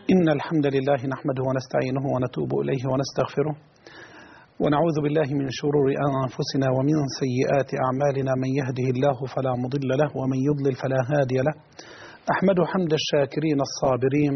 إن الحمد لله نحمده ونستعينه ونتوب إليه ونستغفره ونعوذ بالله من شرور أنفسنا ومن سيئات أعمالنا. من يهده الله فلا مضل له ومن يضلل فلا هادي له. أحمد حمد الشاكرين الصابرين،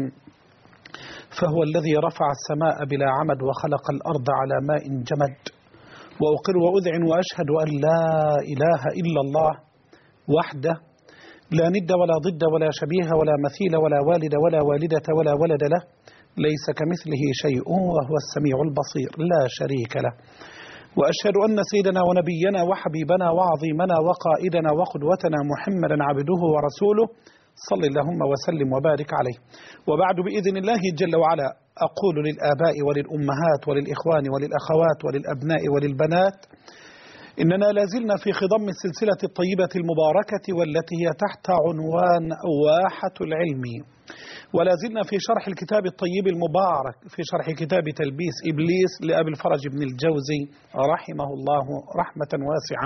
فهو الذي رفع السماء بلا عمد وخلق الأرض على ماء جمد، وأقر وأذعن وأشهد أن لا إله إلا الله وحده لا ند ولا ضد ولا شبيه ولا مثيل ولا والد ولا والدة ولا ولد له، ليس كمثله شيء وهو السميع البصير لا شريك له. وأشهد أن سيدنا ونبينا وحبيبنا وعظيمنا وقائدنا وقدوتنا محمدا عبده ورسوله، صل اللهم وسلم وبارك عليه. وبعد بإذن الله جل وعلا أقول للآباء وللأمهات وللإخوان وللأخوات وللأبناء وللبنات، إننا لازلنا في خضم السلسلة الطيبة المباركة والتي هي تحت عنوان واحة العلم، ولازلنا في شرح الكتاب الطيب المبارك في شرح كتاب تلبيس إبليس لأبي الفرج بن الجوزي رحمه الله رحمة واسعة.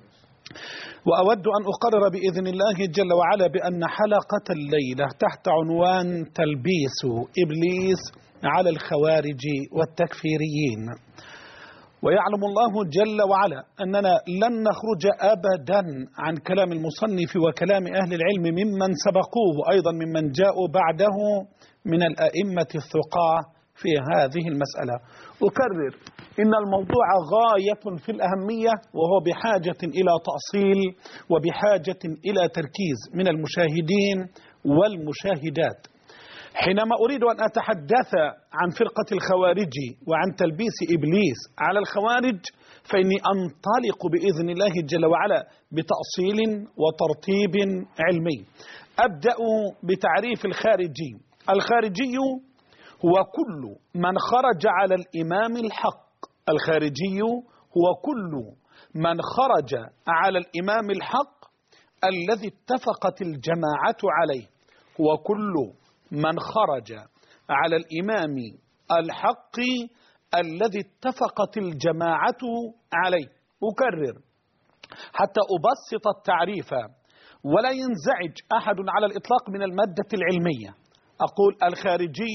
وأود أن أقرر بإذن الله جل وعلا بأن حلقة الليلة تحت عنوان تلبيس إبليس على الخوارج والتكفيريين. ويعلم الله جل وعلا أننا لن نخرج أبدا عن كلام المصنف وكلام أهل العلم ممن سبقوه، أيضا ممن جاءوا بعده من الأئمة الثقاة في هذه المسألة. أكرر إن الموضوع غاية في الأهمية، وهو بحاجة إلى تأصيل وبحاجة إلى تركيز من المشاهدين والمشاهدات. حينما أريد أن أتحدث عن فرقة الخوارج وعن تلبيس إبليس على الخوارج، فإني أنطلق بإذن الله جل وعلا بتأصيل وترتيب علمي. أبدأ بتعريف الخارجي. الخارجي هو كل من خرج على الإمام الحق. الخارجي هو كل من خرج على الإمام الحق الذي اتفقت الجماعة عليه. هو كل من خرج على الإمام الحق الذي اتفقت الجماعة عليه. أكرر حتى أبسط التعريف ولا ينزعج أحد على الإطلاق من المادة العلمية. أقول الخارجي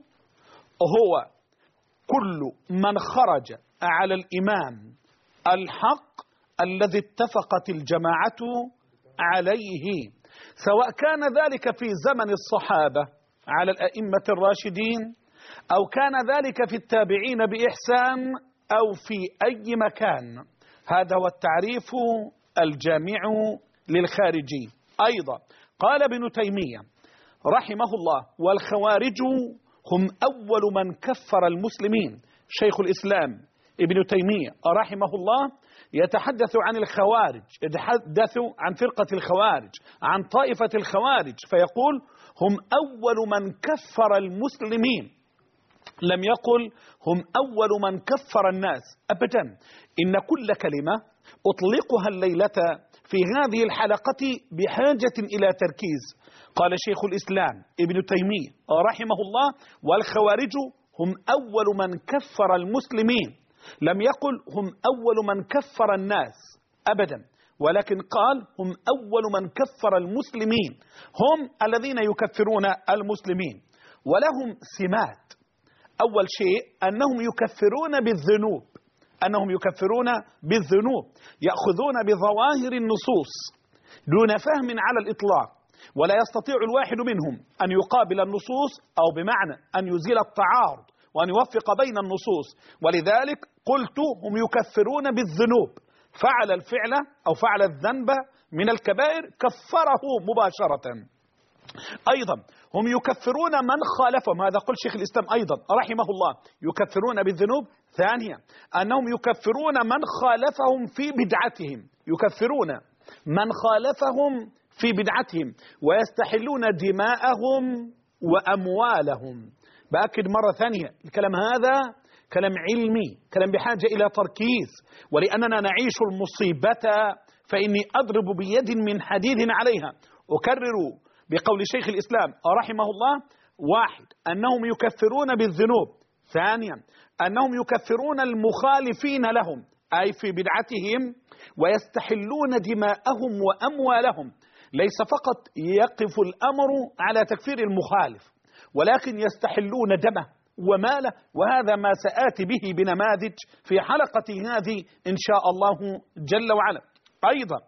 هو كل من خرج على الإمام الحق الذي اتفقت الجماعة عليه، سواء كان ذلك في زمن الصحابة على الأئمة الراشدين، أو كان ذلك في التابعين بإحسان، أو في أي مكان. هذا هو التعريف الجامع للخارجي. أيضا قال ابن تيمية رحمه الله: والخوارج هم أول من كفر المسلمين. شيخ الإسلام ابن تيمية رحمه الله يتحدث عن الخوارج، يتحدث عن فرقة الخوارج، عن طائفة الخوارج، فيقول هم أول من كفر المسلمين، لم يقل هم أول من كفر الناس أبدا. إن كل كلمة أطلقها الليلة في هذه الحلقة بحاجة إلى تركيز. قال شيخ الإسلام ابن تيمية رحمه الله: والخوارج هم أول من كفر المسلمين، لم يقل هم أول من كفر الناس أبدا، ولكن قال هم أول من كفر المسلمين، هم الذين يكفرون المسلمين. ولهم سمات. أول شيء أنهم يكفرون بالذنوب، أنهم يكفرون بالذنوب، يأخذون بظواهر النصوص دون فهم على الإطلاق، ولا يستطيع الواحد منهم أن يقابل النصوص، أو بمعنى أن يزيل التعارض وأن يوفق بين النصوص. ولذلك قلت هم يكفرون بالذنوب، فعل الفعل أو فعل الذنب من الكبائر كفره مباشرة. أيضا هم يكفرون من خالفهم، هذا قل شيخ الإسلام أيضا رحمه الله: يكفرون بالذنوب. ثانيا أنهم يكفرون من خالفهم في بدعتهم، يكفرون من خالفهم في بدعتهم، ويستحلون دماءهم وأموالهم. بأكد مرة ثانية، الكلام هذا كلام علمي، كلام بحاجة إلى تركيز، ولأننا نعيش المصيبة فإني أضرب بيد من حديد عليها. أكرر بقول شيخ الإسلام رحمه الله: واحد أنهم يكفرون بالذنوب. ثانيا أنهم يكفرون المخالفين لهم أي في بدعتهم، ويستحلون دماءهم وأموالهم. ليس فقط يقف الأمر على تكفير المخالف، ولكن يستحلون دمه وماله، وهذا ما سآتي به بنماذج في حلقة هذه إن شاء الله جل وعلا. أيضا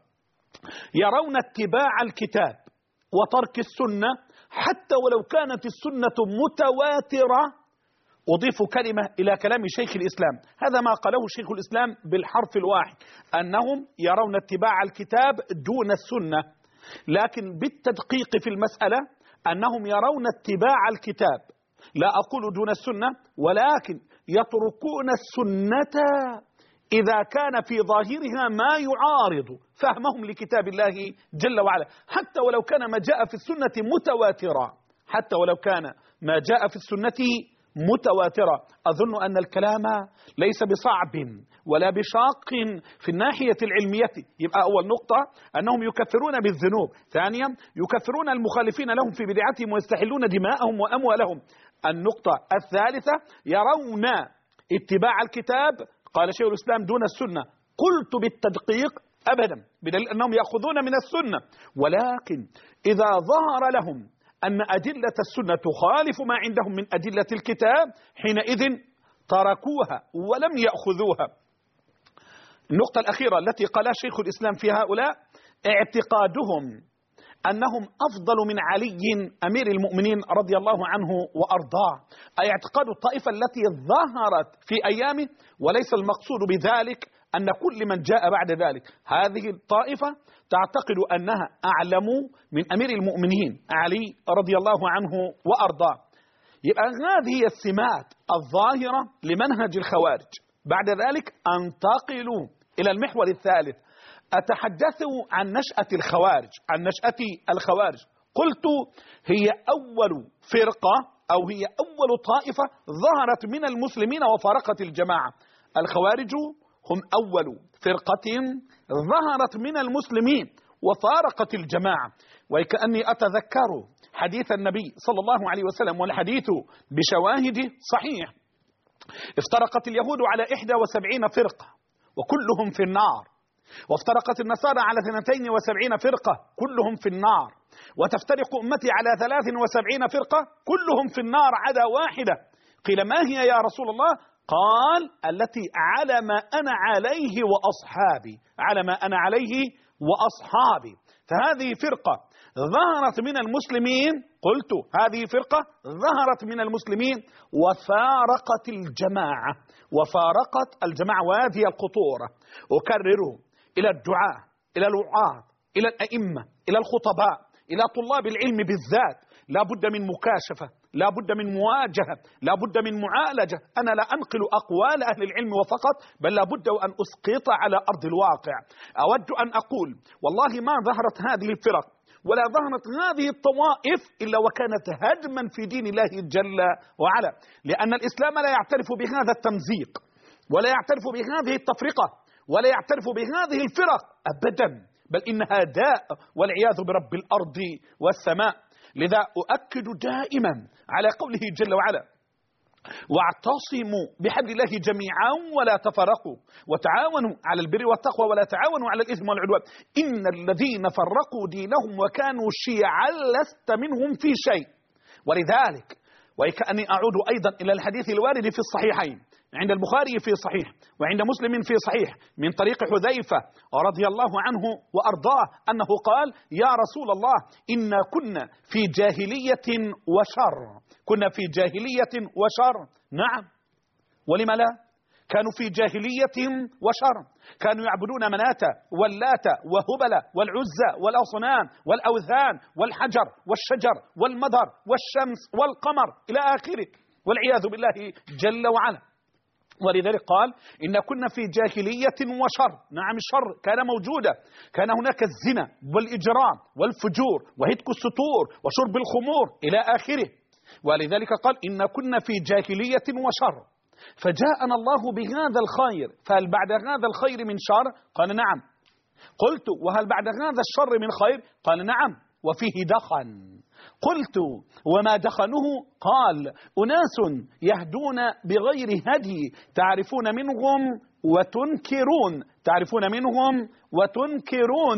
يرون اتباع الكتاب وترك السنة حتى ولو كانت السنة متواترة. أضيف كلمة إلى كلام شيخ الإسلام، هذا ما قاله شيخ الإسلام بالحرف الواحد، أنهم يرون اتباع الكتاب دون السنة، لكن بالتدقيق في المسألة أنهم يرون اتباع الكتاب، لا أقول دون السنة، ولكن يتركون السنة إذا كان في ظاهرها ما يعارض فهمهم لكتاب الله جل وعلا، حتى ولو كان ما جاء في السنة متواترا، حتى ولو كان ما جاء في السنة متواترة. أظن أن الكلام ليس بصعب ولا بشاق في الناحية العلمية. يبقى أول نقطة أنهم يكفرون بالذنوب، ثانيا يكفرون المخالفين لهم في بدعتهم ويستحلون دماءهم وأموالهم. النقطة الثالثة يرون اتباع الكتاب، قال شيخ الإسلام، دون السنة. قلت بالتدقيق أبدا، بدليل أنهم يأخذون من السنة، ولكن إذا ظهر لهم أن أدلة السنة تخالف ما عندهم من أدلة الكتاب حينئذ تركوها ولم يأخذوها. النقطة الأخيرة التي قالها شيخ الإسلام في هؤلاء اعتقادهم أنهم أفضل من علي أمير المؤمنين رضي الله عنه وأرضاه، أي اعتقاد الطائفة التي ظهرت في أيامه، وليس المقصود بذلك أن كل من جاء بعد ذلك. هذه الطائفة تعتقد أنها أعلم من أمير المؤمنين علي رضي الله عنه وأرضاه. يبقى هذه هي السمات الظاهرة لمنهج الخوارج. بعد ذلك أنتقل إلى المحور الثالث، أتحدث عن نشأة الخوارج، عن نشأة الخوارج. قلت هي أول فرقة أو هي أول طائفة ظهرت من المسلمين وفارقت الجماعة. الخوارج هم أول فرقة ظهرت من المسلمين وفارقت الجماعة. وكأني أتذكر حديث النبي صلى الله عليه وسلم، والحديث بشواهد صحيح. افترقت اليهود على 71 فرقة وكلهم في النار، وافترقت النصارى على 72 فرقة كلهم في النار، وتفترق أمتي على 73 فرقة كلهم في النار عدا واحدة. قيل ما هي يا رسول الله؟ قال التي على ما أنا عليه وأصحابي، على ما أنا عليه وأصحابي. فهذه فرقة ظهرت من المسلمين، قلت هذه فرقة ظهرت من المسلمين وفارقت الجماعة، وفارقت الجماعة. وهذه الخطورة أكرره إلى الدعاة، إلى الوعاظ، إلى الأئمة، إلى الخطباء، إلى طلاب العلم بالذات. لا بد من مكاشفة، لا بد من مواجهة، لا بد من معالجة. أنا لا أنقل أقوال أهل العلم وفقط، بل لا بد أن أسقط على أرض الواقع. أود أن أقول والله ما ظهرت هذه الفرق ولا ظهرت هذه الطوائف إلا وكانت هدما في دين الله جل وعلا، لأن الإسلام لا يعترف بهذا التمزيق، ولا يعترف بهذه التفرقة، ولا يعترف بهذه الفرق أبدا، بل إنها داء والعياذ برب الأرض والسماء. لذا أؤكد دائما على قوله جل وعلا: واعتصموا بحبل الله جميعا ولا تفرقوا وتعاونوا على البر والتقوى ولا تعاونوا على الإثم والعدوان إن الذين فرقوا دينهم وكانوا شيعا لست منهم في شيء. ولذلك وكأني أعود أيضا إلى الحديث الوارد في الصحيحين عند البخاري في صحيح وعند مسلم في صحيح من طريق حذيفة رضي الله عنه وأرضاه أنه قال: يا رسول الله إنا كنا في جاهلية وشر، كنا في جاهلية وشر. نعم، ولم لا؟ كانوا في جاهلية وشر، كانوا يعبدون مناة واللات وهبل والعزى والأصنام والأوثان والحجر والشجر والمدر والشمس والقمر إلى آخره، والعياذ بالله جل وعلا. ولذلك قال: إن كنا في جاهلية وشر. نعم، الشر كان موجودا، كان هناك الزنا والإجرام والفجور وهتك السطور وشرب الخمور إلى آخره. ولذلك قال: إن كنا في جاهلية وشر، فجاءنا الله بهذا الخير، فهل بعد هذا الخير من شر؟ قال: نعم. قلت: وهل بعد هذا الشر من خير؟ قال: نعم، وفيه دخن. قلت: وما دخنه؟ قال: أناس يهدون بغير هدي تعرفون منهم وتنكرون، تعرفون منهم وتنكرون.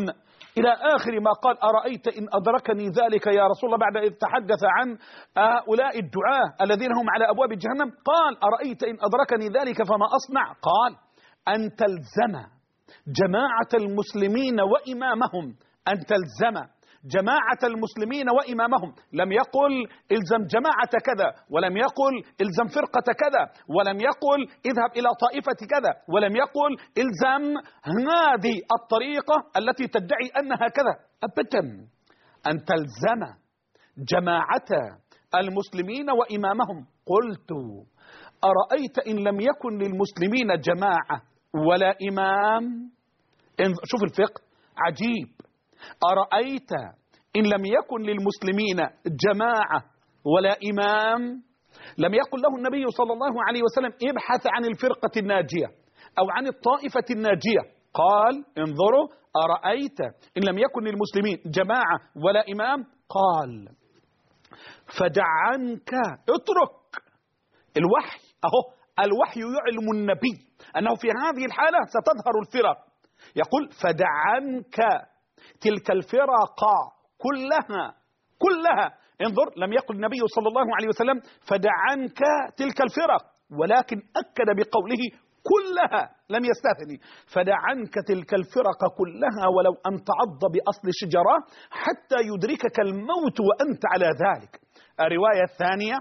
إلى آخر ما قال: أرأيت إن أدركني ذلك يا رسول الله، بعد إذ تحدث عن هؤلاء الدعاة الذين هم على أبواب جهنم. قال: أرأيت إن أدركني ذلك فما أصنع؟ قال: أن تلزم جماعة المسلمين وإمامهم، أن تلزم جماعة المسلمين وإمامهم. لم يقل إلزم جماعة كذا، ولم يقل إلزم فرقة كذا، ولم يقل اذهب إلى طائفة كذا، ولم يقل إلزم هذه الطريقة التي تدعي أنها كذا، أبدا. أن تلزم جماعة المسلمين وإمامهم. قلت: أرأيت إن لم يكن للمسلمين جماعة ولا إمام؟ شوف الفقه عجيب. أرأيت إن لم يكن للمسلمين جماعة ولا إمام؟ لم يقل له النبي صلى الله عليه وسلم: ابحث عن الفرقة الناجية أو عن الطائفة الناجية. قال: انظروا، أرأيت إن لم يكن للمسلمين جماعة ولا إمام؟ قال: فدع عنك، اترك الوحي. أهو الوحي يعلم النبي أنه في هذه الحالة ستظهر الفرق. يقول: فدع عنك تلك الفرق كلها. انظر، لم يقل النبي صلى الله عليه وسلم: فدع عنك تلك الفرق، ولكن أكد بقوله: كلها، لم يستثني. فدع عنك تلك الفرق كلها ولو أن تعض بأصل شجرة حتى يدركك الموت وأنت على ذلك. الرواية الثانية: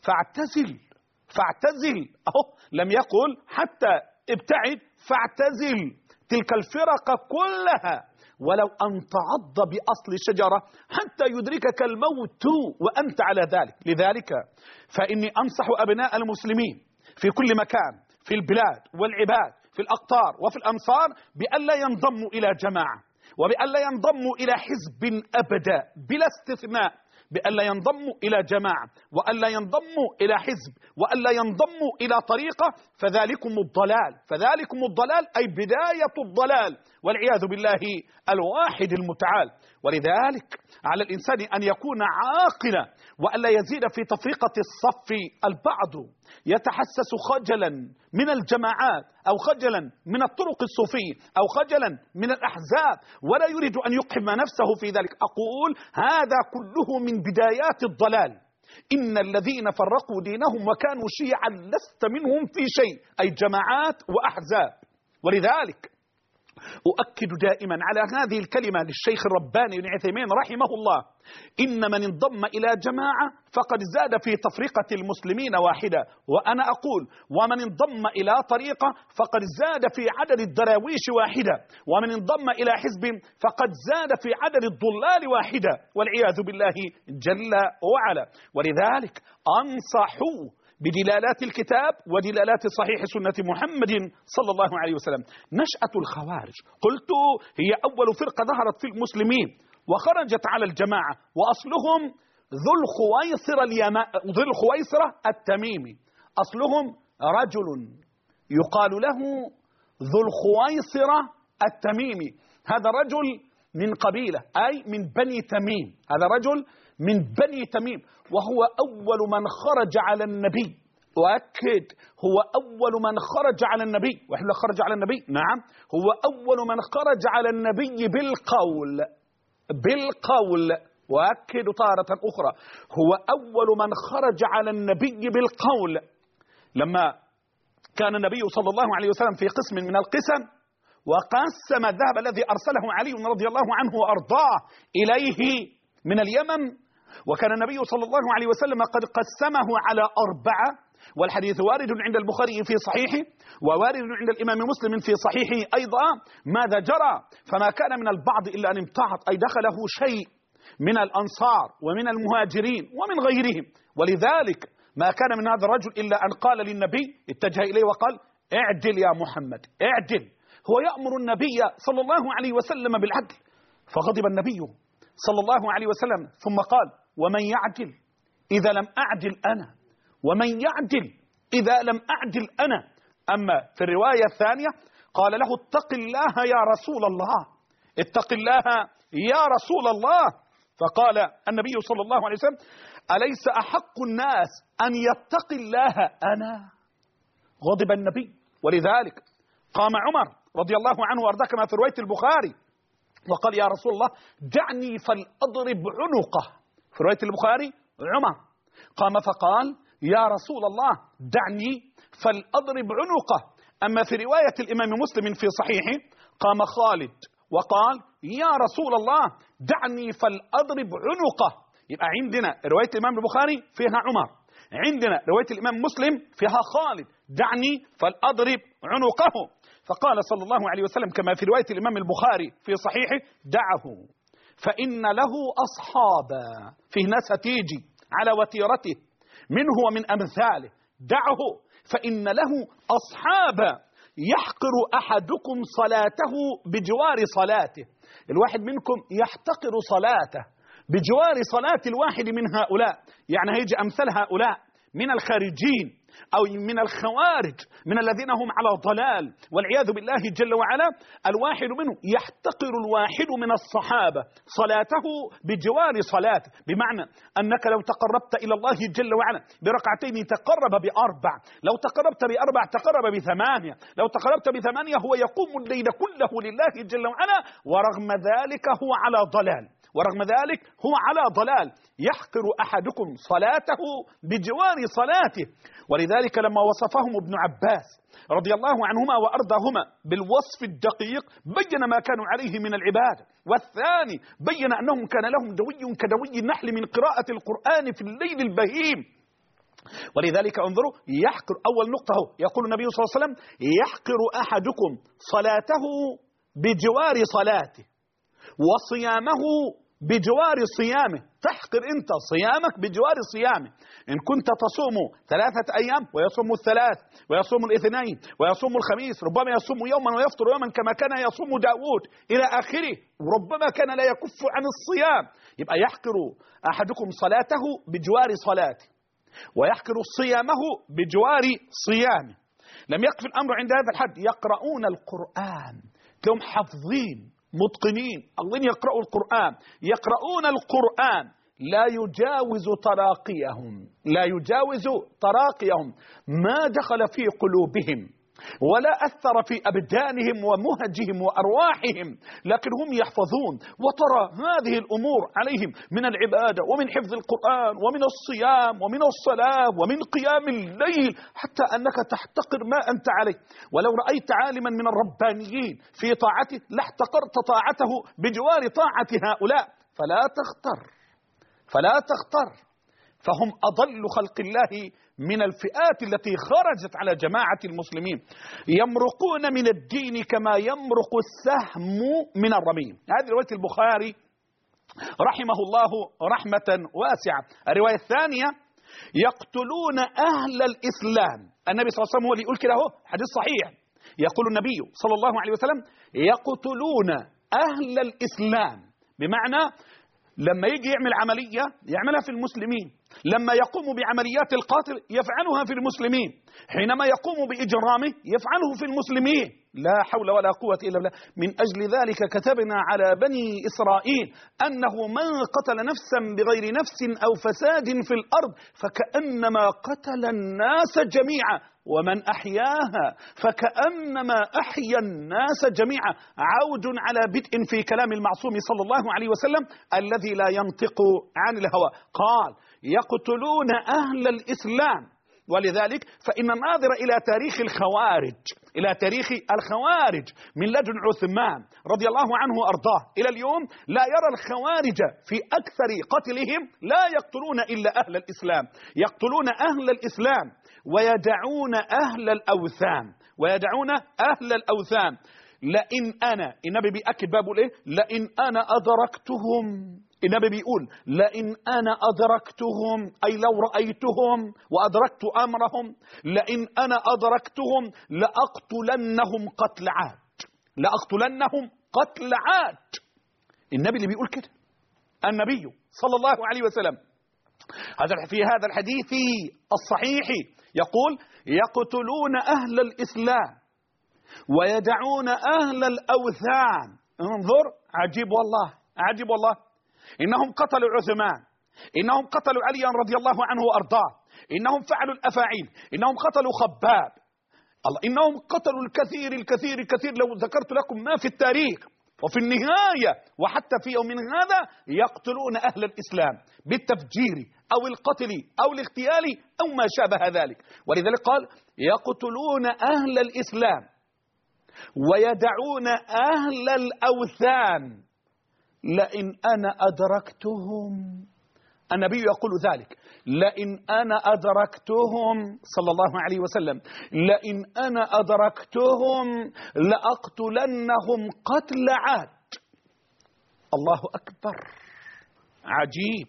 فاعتزل. أهو لم يقل حتى ابتعد، فاعتزل تلك الفرق كلها ولو أن تعض بأصل شجرة حتى يدركك الموت وأنت على ذلك. لذلك فإني أنصح أبناء المسلمين في كل مكان، في البلاد والعباد، في الأقطار وفي الأمصار، بألا ينضموا إلى جماعة، وبألا ينضموا إلى حزب أبدا بلا استثناء، بألا ينضموا إلى جماعة، وألا ينضموا إلى حزب، وألا ينضموا إلى طريقة، فذلكم الضلال أي بداية الضلال، والعياذ بالله الواحد المتعال. ولذلك على الإنسان أن يكون عاقلا، وألا يزيد في تفرقة الصف البعض يتحسس خجلا من الجماعات، أو خجلا من الطرق الصوفية، أو خجلا من الأحزاب، ولا يريد أن يقحم نفسه في ذلك. أقول هذا كله من بدايات الضلال. إن الذين فرقوا دينهم وكانوا شيعا لست منهم في شيء، أي جماعات وأحزاب. ولذلك أؤكد دائما على هذه الكلمة للشيخ الرباني بن عثيمين رحمه الله: إن من انضم إلى جماعة فقد زاد في تفرقة المسلمين واحدة. وأنا أقول: ومن انضم إلى طريقة فقد زاد في عدد الدراويش واحدة، ومن انضم إلى حزب فقد زاد في عدد الضلال واحدة، والعياذ بالله جل وعلا. ولذلك أنصحوا بدلالات الكتاب ودلالات صحيح سنة محمد صلى الله عليه وسلم. نشأة الخوارج قلت هي أول فرقة ظهرت في المسلمين وخرجت على الجماعة، وأصلهم ذو الخويصرة التميمي. أصلهم رجل يقال له ذو الخويصرة التميمي. هذا رجل من قبيلة، أي من بني تميم. هذا رجل من بني تميم، وهو أول من خرج على النبي. وأكد: هو أول من خرج على النبي. وإحنا خرج على النبي، نعم، هو أول من خرج على النبي بالقول. وأكد تارة أخرى: هو أول من خرج على النبي بالقول. لما كان النبي صلى الله عليه وسلم في قسم من القسم، وقسم الذهب الذي أرسله علي رضي الله عنه وأرضاه إليه من اليمن، وكان النبي صلى الله عليه وسلم قد قسمه على 4، والحديث وارد عند البخاري في صحيحه، ووارد عند الإمام مسلم في صحيحه أيضا. ماذا جرى؟ فما كان من البعض إلا أن امتعض، أي دخله شيء من الأنصار ومن المهاجرين ومن غيرهم. ولذلك ما كان من هذا الرجل إلا أن قال للنبي، اتجه إليه وقال: اعدل يا محمد، اعدل. هو يأمر النبي صلى الله عليه وسلم بالعدل، فغضب النبي صلى الله عليه وسلم ثم قال: ومن يعدل إذا لم أعدل أنا، ومن يعدل إذا لم أعدل أنا. أما في الرواية الثانية قال له: اتق الله يا رسول الله، اتق الله يا رسول الله. فقال النبي صلى الله عليه وسلم: أليس أحق الناس أن يتقي الله أنا؟ غضب النبي. ولذلك قام عمر رضي الله عنه وارضاه كما في رواية البخاري، وقال يا رسول الله دعني فلأضرب عنقه. في رواية البخاري عمر قام فقال يا رسول الله دعني فلأضرب عنقه. أما في رواية الإمام مسلم في صحيحه قام خالد وقال يا رسول الله دعني فلأضرب عنقه. يبقى عندنا رواية الإمام البخاري فيها عمر، عندنا رواية الإمام مسلم فيها خالد دعني فلأضرب عنقه. فقال صلى الله عليه وسلم كما في رواية الإمام البخاري في صحيحه دعه فإن له أصحابا، فيه ناس هتيجي على وتيرته منه ومن أمثاله، دعه فإن له أصحابا يحقر أحدكم صلاته بجوار صلاته. الواحد منكم يحتقر صلاته بجوار صلاة الواحد من هؤلاء، يعني هيجي أمثال هؤلاء من الخارجين أو من الخوارج من الذين هم على ضلال والعياذ بالله جل وعلا. الواحد منهم يحتقر الواحد من الصحابة صلاته بجوار صلاته، بمعنى أنك لو تقربت إلى الله جل وعلا بركعتين تقرب بأربع، لو تقربت بأربع تقرب بثمانية، لو تقربت بثمانية هو يقوم الليل كله لله جل وعلا، ورغم ذلك هو على ضلال، ورغم ذلك هو على ضلال. يحقر أحدكم صلاته بجوار صلاته. ولذلك لما وصفهم ابن عباس رضي الله عنهما وأرضاهما بالوصف الدقيق بين ما كانوا عليه من العبادة، والثاني بين أنهم كان لهم دوي كدوي النحل من قراءة القرآن في الليل البهيم. ولذلك انظروا يحقر، أول نقطة يقول النبي صلى الله عليه وسلم يحقر أحدكم صلاته بجوار صلاته وصيامه بجوار صيامه. تحقر أنت صيامك بجوار صيامه. إن كنت تصوم 3 أيام ويصوم الثلاث ويصوم الاثنين ويصوم الخميس، ربما يصوم يوما ويفطر يوما كما كان يصوم داود إلى آخره، وربما كان لا يكف عن الصيام. يبقى يحقر أحدكم صلاته بجوار صلاته ويحقر صيامه بجوار صيامه. لم يكف الأمر عند هذا الحد، يقرؤون القرآن لهم حافظين متقنين، الله يقرأوا القرآن، يقرؤون القرآن لا يجاوز تراقيهم، لا يجاوز تراقيهم، ما دخل في قلوبهم ولا أثر في أبدانهم ومهجهم وأرواحهم، لكن هم يحفظون. وترى هذه الأمور عليهم من العبادة ومن حفظ القرآن ومن الصيام ومن الصلاة ومن قيام الليل، حتى أنك تحتقر ما أنت عليه. ولو رأيت عالما من الربانيين في طاعته لاحتقرت طاعته بجوار طاعة هؤلاء. فلا تغتر، فهم أضل خلق الله من الفئات التي خرجت على جماعة المسلمين، يمرقون من الدين كما يمرق السهم من الرميم. هذه رواية البخاري رحمه الله رحمة واسعة. الرواية الثانية يقتلون أهل الإسلام. النبي صلى الله عليه وسلم هو اللي يقول كده، حديث صحيح، يقول النبي صلى الله عليه وسلم يقتلون أهل الإسلام، بمعنى لما يجي يعمل عملية يعملها في المسلمين، لما يقوم بعمليات القتل يفعلها في المسلمين، حينما يقوم بإجرامه يفعله في المسلمين. لا حول ولا قوة إلا بالله. من أجل ذلك كتبنا على بني إسرائيل أنه من قتل نفسا بغير نفس أو فساد في الأرض فكأنما قتل الناس جميعا، ومن أحياها فكأنما أحيا الناس جميعا. عود على بدء في كلام المعصوم صلى الله عليه وسلم الذي لا ينطق عن الهوى. قال يقتلون أهل الإسلام. ولذلك فإن الناظر إلى تاريخ الخوارج، إلى تاريخ الخوارج من لدن عثمان رضي الله عنه وأرضاه إلى اليوم لا يرى الخوارج في أكثر قتلهم لا يقتلون إلا أهل الإسلام، يقتلون أهل الإسلام ويدعون أهل الأوثان، ويدعون أهل الأوثان. لئن أنا، النبي بيأكد بابه ليه؟ لئن أنا أدركتهم، النبي بيقول لئن أنا أدركتهم أي لو رأيتهم وأدركت أمرهم، لئن أنا أدركتهم لأقتلنهم قتل عاد، لأقتلنهم قتل عاد. النبي اللي بيقول كده، النبي صلى الله عليه وسلم في هذا الحديث الصحيح يقول يقتلون أهل الإسلام ويدعون أهل الأوثان. انظر، عجيب والله، عجيب والله. إنهم قتلوا عثمان، إنهم قتلوا عليا رضي الله عنه وأرضاه، إنهم فعلوا الأفاعيل، إنهم قتلوا خباب، الله إنهم قتلوا الكثير الكثير الكثير، لو ذكرت لكم ما في التاريخ وفي النهاية وحتى في يوم هذا يقتلون أهل الإسلام بالتفجير أو القتل أو الاغتيال أو ما شابه ذلك. ولذلك قال يقتلون أهل الإسلام ويدعون أهل الأوثان لئن أنا أدركتهم. النبي يقول ذلك لئن أنا أدركتهم صلى الله عليه وسلم لئن أنا أدركتهم لأقتلنهم قتل عاد. الله أكبر، عجيب.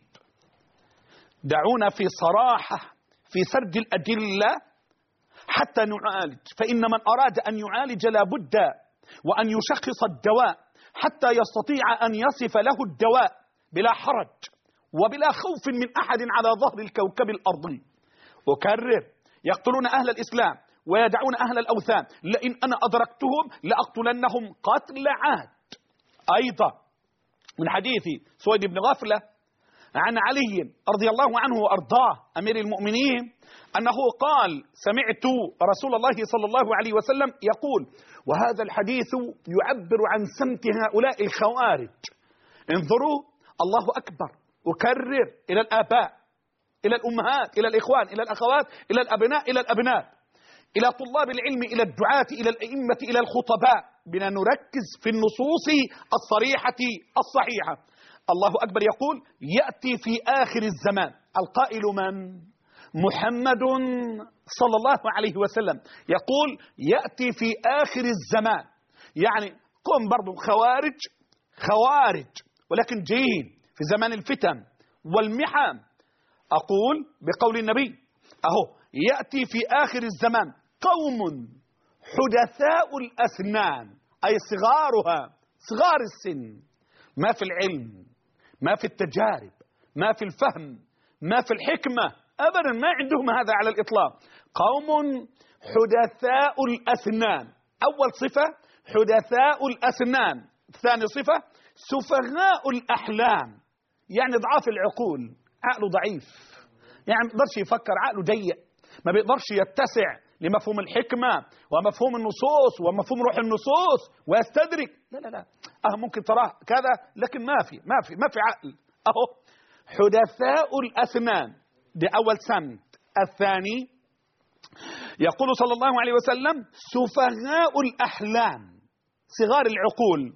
دعونا في صراحة في سرد الأدلة حتى نعالج، فإن من أراد أن يعالج لابد وأن يشخص الدواء حتى يستطيع أن يصف له الدواء بلا حرج وبلا خوف من أحد على ظهر الكوكب الأرضي. أكرر، يقتلون أهل الإسلام ويدعون أهل الأوثان لئن أنا أدركتهم لأقتلنهم قتل عاد. أيضا من حديث سويد بن غفلة عن علي رضي الله عنه وأرضاه أمير المؤمنين أنه قال سمعت رسول الله صلى الله عليه وسلم يقول، وهذا الحديث يعبر عن سمت هؤلاء الخوارج. انظروا، الله أكبر. أكرر، إلى الآباء، إلى الأمهات، إلى الإخوان، إلى الأخوات، إلى الأبناء، إلى الأبناء، إلى طلاب العلم، إلى الدعاة، إلى الأئمة، إلى الخطباء، بنا نركز في النصوص الصريحة الصحيحة. الله أكبر يقول يأتي في آخر الزمان. القائل من؟ محمد صلى الله عليه وسلم يقول يأتي في آخر الزمان، يعني قم برضو خوارج ولكن جايين في زمان الفتن والمحن. أقول بقول النبي أهو يأتي في آخر الزمان قوم حدثاء الأسنان، أي صغارها، صغار السن، ما في العلم، ما في التجارب، ما في الفهم، ما في الحكمة، أبدا ما عندهم هذا على الإطلاق. قوم حدثاء الأسنان، أول صفة حدثاء الأسنان. ثاني صفة سفهاء الأحلام، يعني ضعاف العقول، عقله ضعيف، يعني ما بيقدرش يفكر، عقله ضيق، ما بيقدرش يتسع لمفهوم الحكمة ومفهوم النصوص ومفهوم روح النصوص ويستدرك. لا ممكن تراه كذا لكن ما في عقل. أهو حدثاء الأسنان، دي أول سمت. الثاني يقول صلى الله عليه وسلم سفهاء الأحلام، صغار العقول.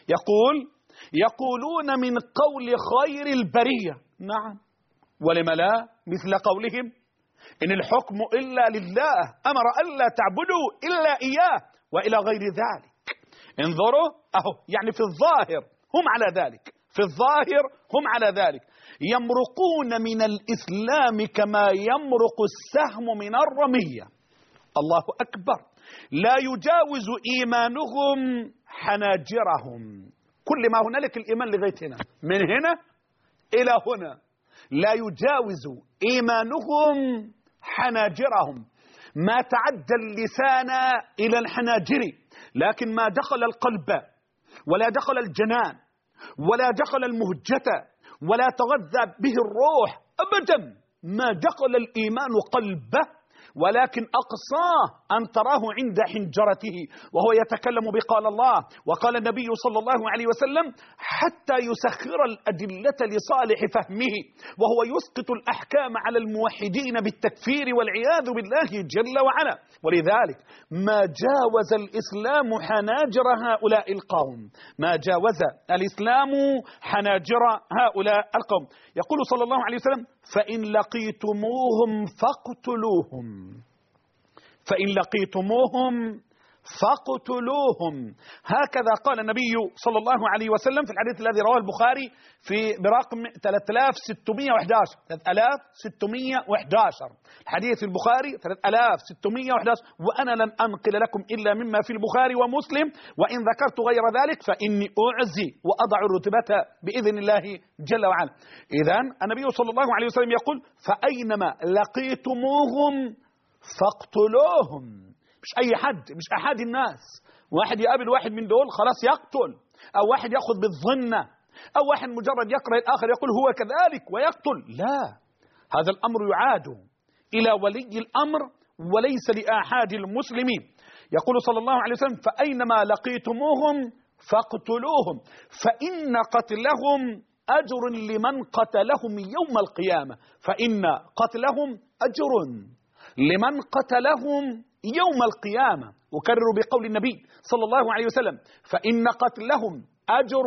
يقولون من قول خير البرية. نعم، ولم لا؟ مثل قولهم إن الحكم إلا لله، أمر ألا تعبدوا إلا إياه وإلى غير ذلك. انظروا، أهو يعني في الظاهر هم على ذلك، في الظاهر هم على ذلك. يمرقون من الإسلام كما يمرق السهم من الرمية. الله أكبر. لا يجاوز إيمانهم حناجرهم. كل ما هنالك الإيمان لغاية هنا، من هنا إلى هنا. لا يجاوز إيمانهم حناجرهم، ما تعدى اللسان إلى الحناجر، لكن ما دخل القلب ولا دخل الجنان ولا دخل المهجة ولا تغذى به الروح أبدا، ما دخل الإيمان قلبه، ولكن أقصاه أن تراه عند حنجرته وهو يتكلم بقال الله وقال النبي صلى الله عليه وسلم حتى يسخر الأدلة لصالح فهمه، وهو يسقط الأحكام على الموحدين بالتكفير والعياذ بالله جل وعلا. ولذلك ما جاوز الإسلام حناجر هؤلاء القوم، ما جاوز الإسلام حناجر هؤلاء القوم. يقول صلى الله عليه وسلم فإن لقيتموهم فاقتلوهم، فإن لقيتموهم فاقتلوهم. هكذا قال النبي صلى الله عليه وسلم في الحديث الذي رواه البخاري برقم 3611. 3611 الحديث البخاري 3611. وأنا لن أنقل لكم إلا مما في البخاري ومسلم، وإن ذكرت غير ذلك فإني أعزي وأضع الرتبة بإذن الله جل وعلا. إذن النبي صلى الله عليه وسلم يقول فأينما لقيتموهم فاقتلوهم. مش أي حد، مش أحد الناس، واحد يقابل واحد من دول خلاص يقتل، أو واحد يأخذ بالظنة، أو واحد مجرد يقرأ الآخر يقول هو كذلك ويقتل. لا، هذا الأمر يعاد إلى ولي الأمر وليس لآحاد المسلمين. يقول صلى الله عليه وسلم فأينما لقيتموهم فاقتلوهم فإن قتلهم أجر لمن قتلهم يوم القيامة. فإن قتلهم أجر لمن قتلهم يوم القيامة. أكرر بقول النبي صلى الله عليه وسلم: فإن قتلهم أجر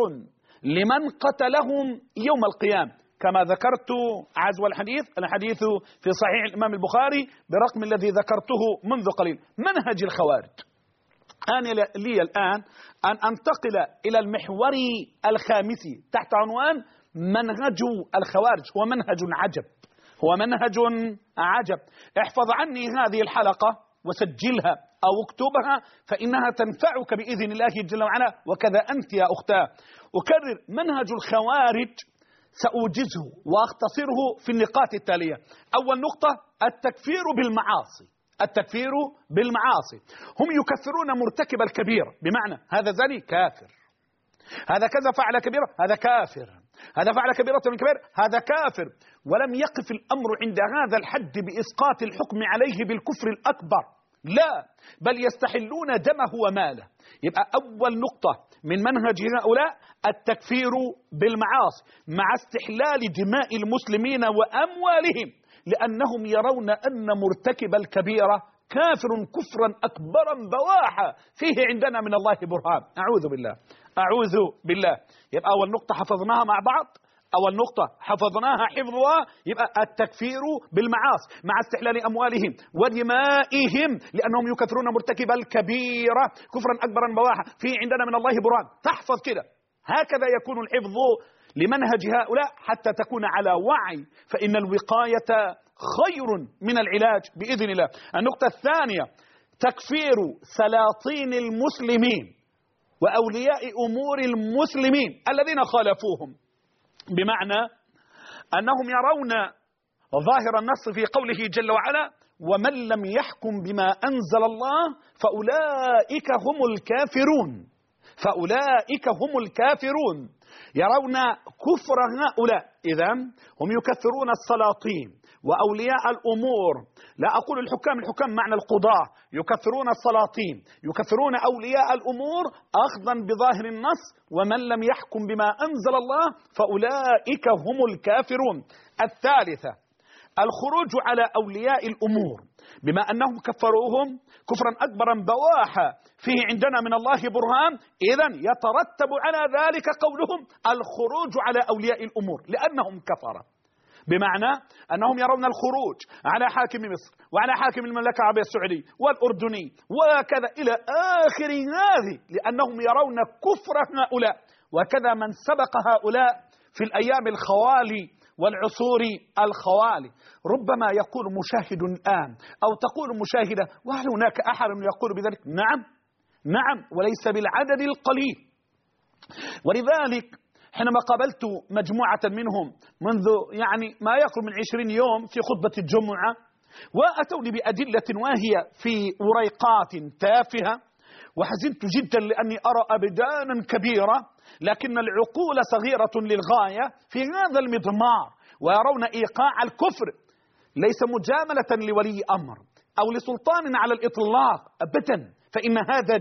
لمن قتلهم يوم القيامة. كما ذكرت عزو الحديث في صحيح الإمام البخاري برقم الذي ذكرته منذ قليل. منهج الخوارج. أنا لي الآن أن أنتقل إلى المحور الخامس تحت عنوان منهج الخوارج. هو منهج عجب، هو منهج عجب. احفظ عني هذه الحلقة وسجلها أو اكتبها فإنها تنفعك بإذن الله جل وعلا، وكذا أنت يا أختاه. أكرر: منهج الخوارج سأوجزه وأختصره في النقاط التالية. أول نقطة: التكفير بالمعاصي. التكفير بالمعاصي. هم يكفرون مرتكب الكبيرة، بمعنى هذا زاني كافر، هذا كذا فعل كبيرة هذا كافر، هذا فعل كبيرة من كبير هذا كافر. ولم يقف الأمر عند هذا الحد بإسقاط الحكم عليه بالكفر الأكبر، لا، بل يستحلون دمه وماله. يبقى أول نقطة من منهج هؤلاء التكفير بالمعاصي مع استحلال دماء المسلمين وأموالهم، لأنهم يرون أن مرتكب الكبيرة كافر كفرا أكبرا بواحا فيه عندنا من الله برهان. أعوذ بالله، أعوذ بالله. يبقى أول نقطة حفظناها مع بعض، أول نقطة حفظناها حفظها، يبقى التكفير بالمعاصي مع استحلال أموالهم ودمائهم، لأنهم يكفرون مرتكب الكبيرة كفرا أكبرا بواحا فيه عندنا من الله برهان. تحفظ كده. هكذا يكون الحفظ لمنهج هؤلاء حتى تكون على وعي، فإن الوقاية خير من العلاج بإذن الله. النقطة الثانية: تكفير سلاطين المسلمين وأولياء أمور المسلمين الذين خالفوهم، بمعنى أنهم يرون ظاهر النص في قوله جل وعلا: ومن لم يحكم بما أنزل الله فأولئك هم الكافرون، فأولئك هم الكافرون. يرون كفر هؤلاء. إذن هم يكفرون السلاطين وأولياء الأمور، لا أقول الحكام معنى القضاة، يكفرون السلاطين، يكفرون أولياء الأمور أخذا بظاهر النص: ومن لم يحكم بما أنزل الله فأولئك هم الكافرون. الثالثة: الخروج على أولياء الأمور بما أنهم كفروهم كفرا أكبرا بواحا فيه عندنا من الله برهان. إذن يترتب على ذلك قولهم الخروج على أولياء الأمور لأنهم كفرة، بمعنى أنهم يرون الخروج على حاكم مصر وعلى حاكم المملكة العربية السعودية والأردني وكذا إلى آخر هذه، لأنهم يرون كفر هؤلاء. وكذا من سبق هؤلاء في الأيام الخوالي والعصور الخوالي. ربما يقول مشاهد الآن أو تقول مشاهدة: وهل هناك أحد يقول بذلك؟ نعم، وليس بالعدد القليل. ولذلك حينما قابلت مجموعة منهم منذ ما يقرب من 20 يوم في خطبة الجمعة، وأتوني بأدلة واهية في وريقات تافهة، وحزنت جدا لأني أرى أبدانا كبيرة لكن العقول صغيرة للغاية في هذا المضمار، ويرون إيقاع الكفر ليس مجاملة لولي أمر أو لسلطان على الإطلاق أبدا، فإن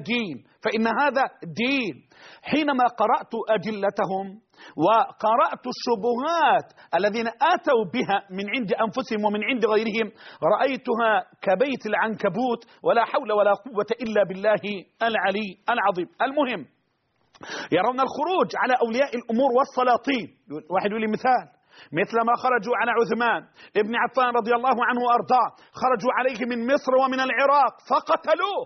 هذا دين. حينما قرأت أدلتهم وقرأت الشبهات الذين آتوا بها من عند أنفسهم ومن عند غيرهم، رأيتها كبيت العنكبوت، ولا حول ولا قوة إلا بالله العلي العظيم. المهم، يرون الخروج على أولياء الأمور والسلاطين. واحد يقول لي مثل ما خرجوا على عثمان ابن عفان رضي الله عنه وأرضاه، خرجوا عليه من مصر ومن العراق فقتلوه،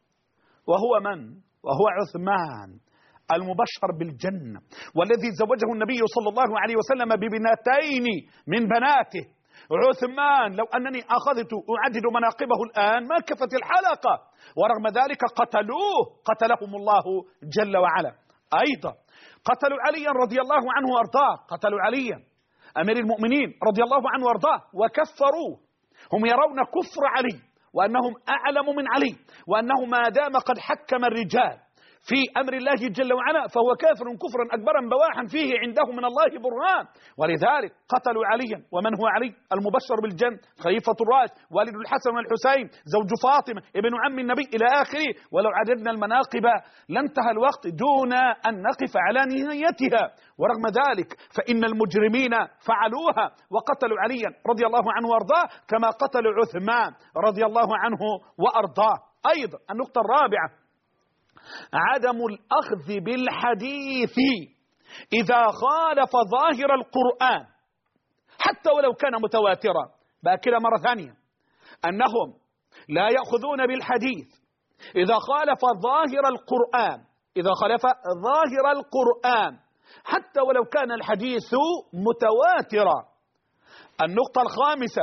وهو عثمان المبشر بالجنة، والذي زوجه النبي صلى الله عليه وسلم ببنتين من بناته. عثمان لو أنني أخذت أعدد مناقبه الآن ما كفت الحلقة، ورغم ذلك قتلهم الله جل وعلا. أيضا قتلوا عليا رضي الله عنه وأرضاه، قتلوا عليا أمير المؤمنين رضي الله عنه وأرضاه وكفروه. هم يرون كفر علي وأنهم أعلم من علي، وأنه ما دام قد حكم الرجال في أمر الله جل وعلا فهو كافر كفرا أكبرا بواحا فيه عنده من الله برهان. ولذلك قتلوا عليا. ومن هو علي؟ المبشر بالجنة، خليفة الراشد، والد الحسن والحسين، زوج فاطمة، ابن عم النبي إلى آخره. ولو عددنا المناقب لانتهى الوقت دون أن نقف على نهايتها. ورغم ذلك فإن المجرمين فعلوها وقتلوا عليا رضي الله عنه وأرضاه كما قتلوا عثمان رضي الله عنه وأرضاه. أيضا النقطة الرابعة عدم الأخذ بالحديث إذا خالف ظاهر القرآن حتى ولو كان متواترا. بأكد مرة ثانية أنهم لا يأخذون بالحديث إذا خالف ظاهر القرآن، إذا خالف ظاهر القرآن حتى ولو كان الحديث متواترا. النقطة الخامسة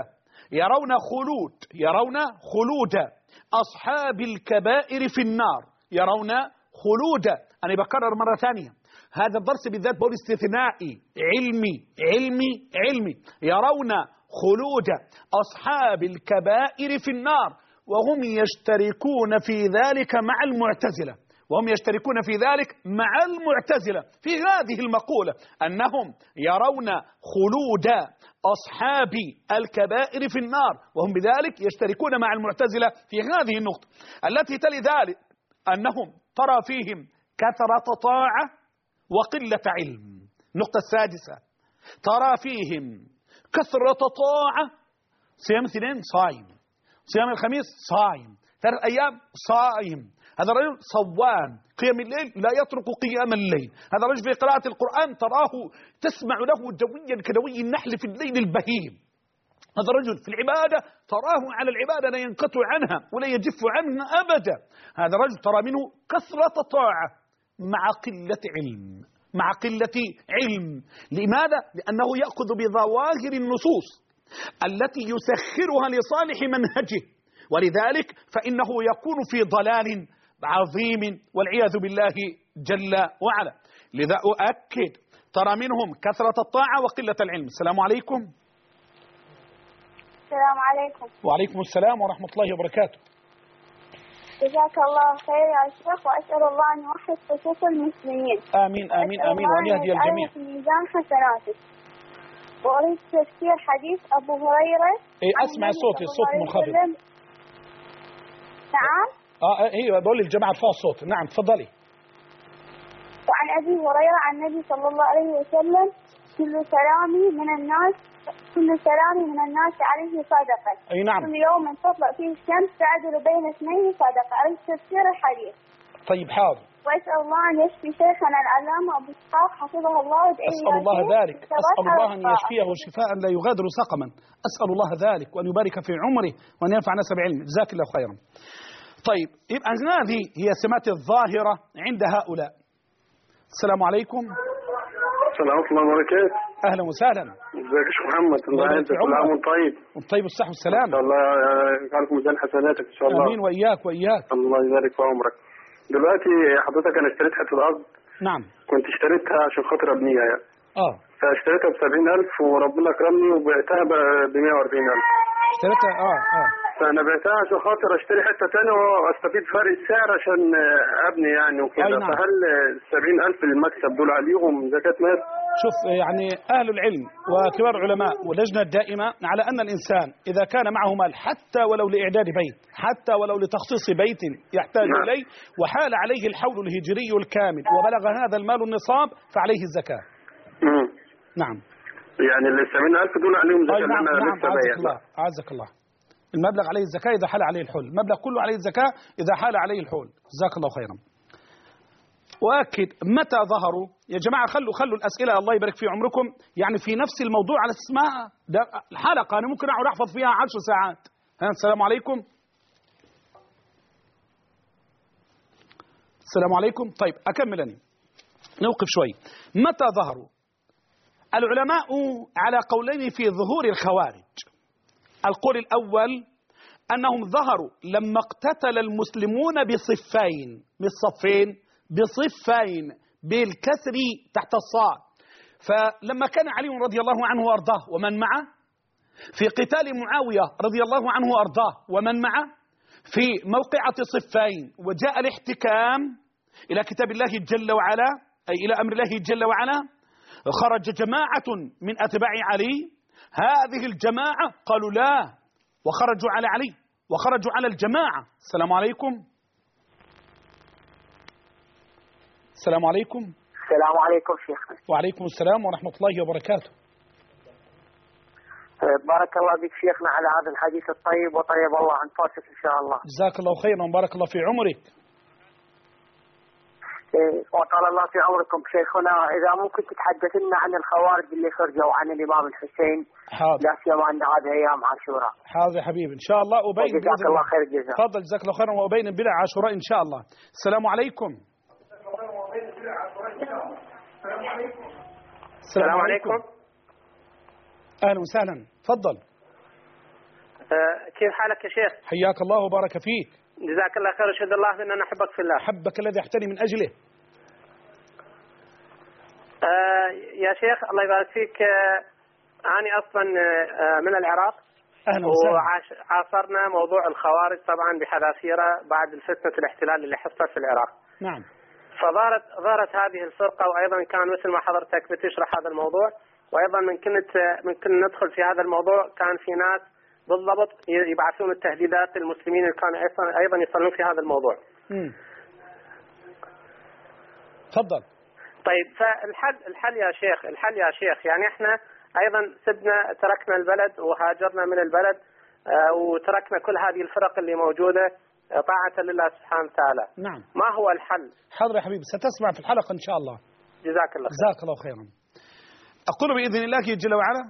يرون خلود أصحاب الكبائر في النار، يرون خلود. أنا بكرر مرة ثانية، هذا الدرس بالذات بقول استثنائي علمي. يرون خلود أصحاب الكبائر في النار وهم يشتركون في ذلك مع المعتزلة، في هذه المقولة أنهم يرون خلود أصحاب الكبائر في النار وهم بذلك يشتركون مع المعتزلة في هذه النقطة. التي تلي ذلك أنهم ترى فيهم كثرة طاعة وقلة علم. النقطة السادسة ترى فيهم كثرة طاعة، صيام الاثنين صايم، صيام الخميس صايم، 3 أيام صايم. هذا الرجل صوام، قيام الليل لا يترك قيام الليل. هذا الرجل في قراءة القرآن تراه تسمع له دويا كدوي النحل في الليل البهيم. هذا الرجل في العبادة تراه على العبادة لا ينقطع عنها ولا يجف عنها أبدا. هذا الرجل ترى منه كثرة طاعة مع قلة علم. لماذا؟ لأنه يأخذ بظواهر النصوص التي يسخرها لصالح منهجه، ولذلك فإنه يكون في ضلال عظيم والعياذ بالله جل وعلا. لذا أؤكد ترى منهم كثرة الطاعة وقلة العلم. السلام عليكم. السلام عليكم. وعليكم السلام ورحمة الله وبركاته. جزاك الله خير يا شيخ، وأسأل الله أن يوحد صفوف المسلمين. آمين وأن يهدي الجميع. في ميزان حسناتك. وأريد تفسير حديث أبو هريرة. أسمع صوتي، الصوت منخفض. نعم. ايوه بقول للجماعة ارفعوا الصوت. نعم تفضلي. وعن أبي هريرة عن النبي صلى الله عليه وسلم كل سلامي من الناس عليه صدقة. أي نعم. كل يوم تطلع فيه الشمس تعدل بين اثنين صدقة. أريد تفسير الحديث. طيب حاضر. وأسأل الله أن يشفي شيخنا العلامة أبو إسحاق حفظه الله. أسأل الله ذلك، أسأل الله أن يشفيه شفاء لا يغادر سقما. أسأل الله ذلك وأن يبارك في عمره وأن ينفع الناس بعلمه. جزاك الله خيرا. طيب يبقى هذه هي سمات الظاهرة عند هؤلاء. السلام عليكم. السلام ورحمة الله وبركاته. أهلا وسهلا. ازيك يا شيخ محمد؟ الله يعزك، كل عام وانت طيب. وطيب الصحة والسلام. ان شاء الله يجعلكم ميزان حسناتك ان شاء الله. امين واياك. الله يبارك في عمرك. دلوقتي حضرتك انا اشتريت حته ارض. نعم. كنت اشتريتها عشان خاطر ابنيها يعني. فاشتريتها ب 70,000 وربنا كرمني وبعتها ب 140,000. اشتريتها فانا بعتها عشان خاطر اشتري حته ثانيه واستفيد فرق السعر عشان ابني يعني وكده. نعم. فهل 70,000 المكسب دول عليهم زكاة مال؟ شوف يعني أهل العلم وكبار العلماء واللجنة الدائمة على أن الإنسان إذا كان معه مال حتى ولو لإعداد بيت، حتى ولو لتخصيص بيت يحتاج إليه، وحال عليه الحول الهجري الكامل وبلغ هذا المال النصاب فعليه الزكاة. نعم. يعني ال 70,000 دول عليهم زكاة. نعم أعزك الله. المبلغ عليه الزكاة إذا حال عليه الحول، المبلغ كله عليه الزكاة إذا حال عليه الحول. جزاك الله خيرا. وأكد متى ظهروا يا جماعة. خلوا الأسئلة الله يبارك في عمركم يعني في نفس الموضوع على اسمها ده الحلقة أنا ممكن أقعد أحفظ فيها 10 ساعات. السلام عليكم. السلام عليكم. طيب أكمل أنا، نوقف شوي. متى ظهروا؟ العلماء على قولين في ظهور الخوارج. القول الأول أنهم ظهروا لما اقتتل المسلمون بصفين، بصفين بالكسر تحت الصاد. فلما كان علي رضي الله عنه وأرضاه ومن معه في قتال معاوية رضي الله عنه وأرضاه ومن معه في موقعة صفين وجاء الاحتكام، إلى كتاب الله جل وعلا، أي إلى أمر الله جل وعلا، خرج جماعة من أتباع علي، هذه الجماعة قالوا لا، وخرجوا على علي وخرجوا على الجماعة. السلام عليكم. السلام عليكم. السلام عليكم شيخنا. وعليكم السلام ورحمة الله وبركاته. بارك الله بك شيخنا على هذا الحديث الطيب، وطيب الله أنفاسك إن شاء الله. جزاك الله خيرا وبارك الله في عمرك. وطال الله في عمركم شيخنا. إذا ممكن تتحدث لنا عن الخوارج اللي خرجوا عن الإمام الحسين. حاضر. لا سيما أن هذا أيام عاشوراء. حاضر يا حبيبي، إن شاء الله أبين. جزاك الله خير الجزاء. تفضل، جزاك الله خيرا، وأبين بلا عاشوراء إن شاء الله. السلام عليكم. السلام عليكم. أهلا وسهلا، تفضل. كيف حالك يا شيخ؟ حياك الله وبارك فيك. جزاك الله خير، أشهد الله أننا نحبك في الله. حبك الذي أحتني من أجله. يا شيخ الله يبارك فيك، أنا أصلا من العراق. أهلا وسهلا. وعاصرنا موضوع الخوارج طبعا بحذافيره بعد فتنة الاحتلال اللي حصلت في العراق. نعم. فظهرت هذه الفرقة، وأيضا كان مثل ما حضرتك بتشرح هذا الموضوع، وأيضا من كنا ندخل في هذا الموضوع، كان في ناس بالضبط يبعثون التهديدات للمسلمين اللي كانوا أيضا يصلون في هذا الموضوع. تفضل. طيب، فالحل يا شيخ يعني احنا أيضا تركنا البلد وهاجرنا من البلد، وتركنا كل هذه الفرق اللي موجودة طاعة لله سبحانه وتعالى. نعم. ما هو الحل؟ حاضر يا حبيبي، ستسمع في الحلقة إن شاء الله. جزاك الله خير. جزاك الله خيرا. أقول بإذن الله جل وعلا.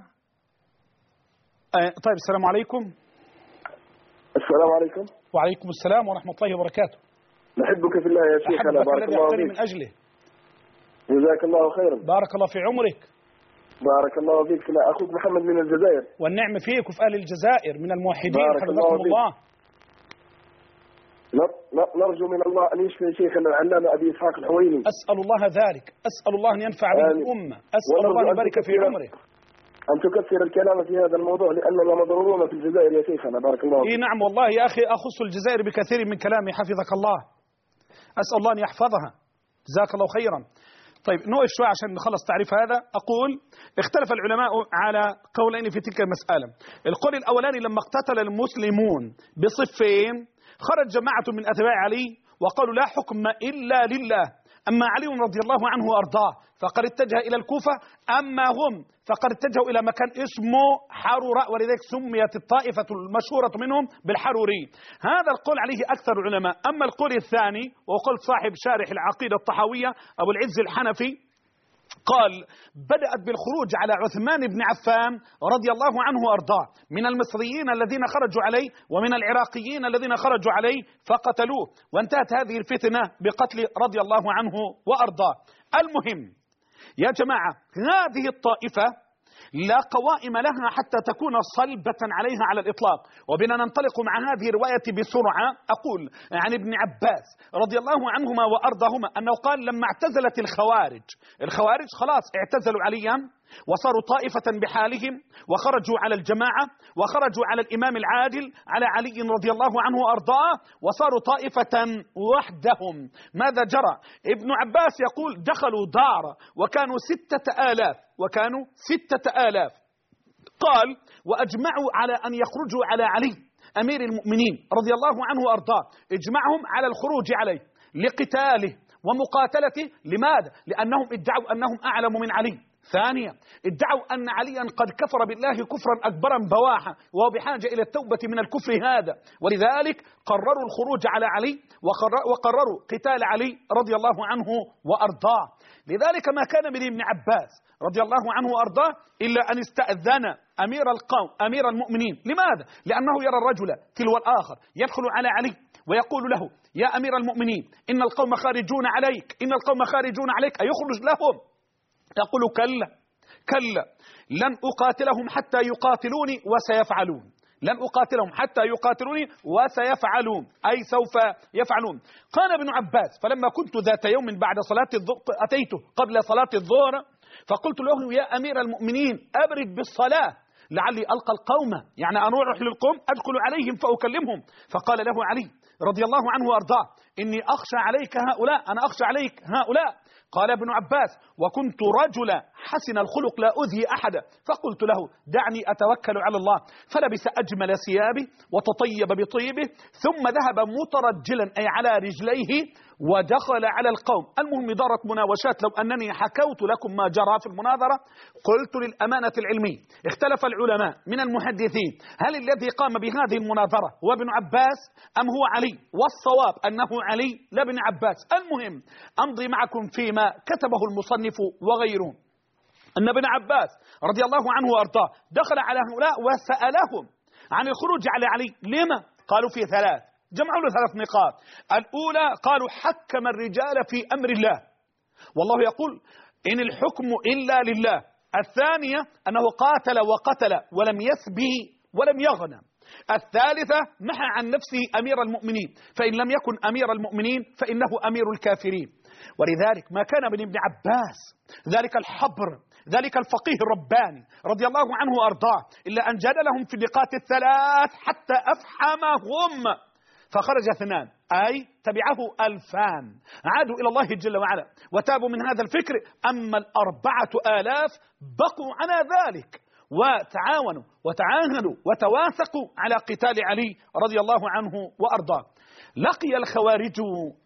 طيب، السلام عليكم. السلام عليكم. وعليكم السلام ورحمة الله وبركاته. نحبك في الله يا شيخ. أنا بارك الله فيك. من أجله. جزاك الله خيرا. بارك الله في عمرك. بارك الله فيك. أخوك محمد من الجزائر. والنعم فيك وفي أهل الجزائر من الموحدين، حفظكم الله. نرجو من الله أن يشفي شيخنا العلامة أبي إسحاق الحويني. أسأل الله ذلك، أسأل الله أن ينفع به الأمة، أسأل الله أن يبارك في عمره. أن تكثر الكلام في هذا الموضوع لأننا مضرورون في الجزائر يا شيخنا. بارك الله فيك. نعم والله يا أخي، أخص الجزائر بكثير من كلامي، حفظك الله. أسأل الله أن يحفظها. جزاك الله خيرا. طيب، نوقف شوي عشان نخلص تعريف هذا. أقول اختلف العلماء على قولين في تلك المسألة. القول الأولاني لما اقتتل المسلمون بصفين، خرج جماعة من أتباع علي وقالوا لا حكم إلا لله، أما علي رضي الله عنه وأرضاه فقد اتجه إلى الكوفة، أما هم فقد اتجهوا إلى مكان اسمه حروراء، ولذلك سميت الطائفة المشهورة منهم بالحروري. هذا القول عليه أكثر العلماء. أما القول الثاني وقول صاحب شارح العقيدة الطحاوية أبو العز الحنفي، قال بدأت بالخروج على عثمان بن عفان رضي الله عنه وأرضاه من المصريين الذين خرجوا عليه ومن العراقيين الذين خرجوا عليه فقتلوه، وانتهت هذه الفتنة بقتل رضي الله عنه وأرضاه. المهم يا جماعة، هذه الطائفة لا قوائم لها حتى تكون صلبة عليها على الإطلاق. وبنا ننطلق مع هذه الرواية بسرعة. أقول عن ابن عباس رضي الله عنهما وأرضاهما أنه قال لما اعتزلت الخوارج خلاص اعتزلوا عليا وصاروا طائفة بحالهم، وخرجوا على الجماعة وخرجوا على الإمام العادل على علي رضي الله عنه وأرضاه، وصاروا طائفة وحدهم. ماذا جرى؟ ابن عباس يقول دخلوا دار وكانوا 6,000 قال وأجمعوا على أن يخرجوا على علي أمير المؤمنين رضي الله عنه وأرضاه، اجمعهم على الخروج عليه لقتاله ومقاتلته. لماذا؟ لأنهم ادعوا أنهم أعلم من علي. ثانيا، ادعوا أن عليا قد كفر بالله كفرا أكبرا بواحا، وهو بحاجة إلى التوبة من الكفر هذا، ولذلك قرروا الخروج على علي وقرروا قتال علي رضي الله عنه وأرضاه. لذلك ما كان من ابن عباس رضي الله عنه وأرضاه إلا أن استأذن أمير المؤمنين. لماذا؟ لأنه يرى الرجل تلو الآخر يدخل على علي ويقول له يا أمير المؤمنين إن القوم خارجون عليك، أيخرج لهم؟ يقول كلا لن أقاتلهم حتى يقاتلوني وسيفعلون، أي سوف يفعلون. قال ابن عباس فلما كنت ذات يوم بعد صلاة الظهر أتيته قبل صلاة الظهر فقلت له يا أمير المؤمنين أبرد بالصلاة لعلي ألقى القوم، يعني أروح للقوم أدخل عليهم فأكلمهم. فقال له علي رضي الله عنه وأرضاه إني أخشى عليك هؤلاء، أنا أخشى عليك هؤلاء. قال ابن عباس: وكنت رجلا حسن الخلق لا أذي أحدا، فقلت له: دعني أتوكل على الله. فلبس أجمل ثيابه وتطيب بطيبه، ثم ذهب مترجلا أي على رجليه ودخل على القوم. المهم دارت مناوشات، لو أنني حكوت لكم ما جرى في المناظرة. قلت للأمانة العلمية اختلف العلماء من المحدثين هل الذي قام بهذه المناظرة هو ابن عباس أم هو علي، والصواب أنه علي لا ابن عباس. المهم أمضي معكم فيما كتبه المصنف وغيره، أن ابن عباس رضي الله عنه وأرضاه دخل على هؤلاء وسألهم عن الخروج على علي. لما؟ قالوا في ثلاث، جمعوا له ثلاث نقاط. الأولى قالوا: حكم الرجال في أمر الله، والله يقول: إن الحكم إلا لله. الثانية أنه قاتل وقتل ولم يسبي ولم يغنم. الثالثة نحى عن نفسه أمير المؤمنين، فإن لم يكن أمير المؤمنين فإنه أمير الكافرين. ولذلك ما كان من ابن عباس ذلك الحبر، ذلك الفقيه الرباني رضي الله عنه وأرضاه، إلا أن جاد لهم في النقاط الثلاث حتى أفحمهم، فخرج 2 أي تبعه 2000 عادوا إلى الله جل وعلا وتابوا من هذا الفكر. أما 4000 بقوا على ذلك وتعاونوا وتعاهدوا وتواثقوا على قتال علي رضي الله عنه وأرضاه. لقي الخوارج،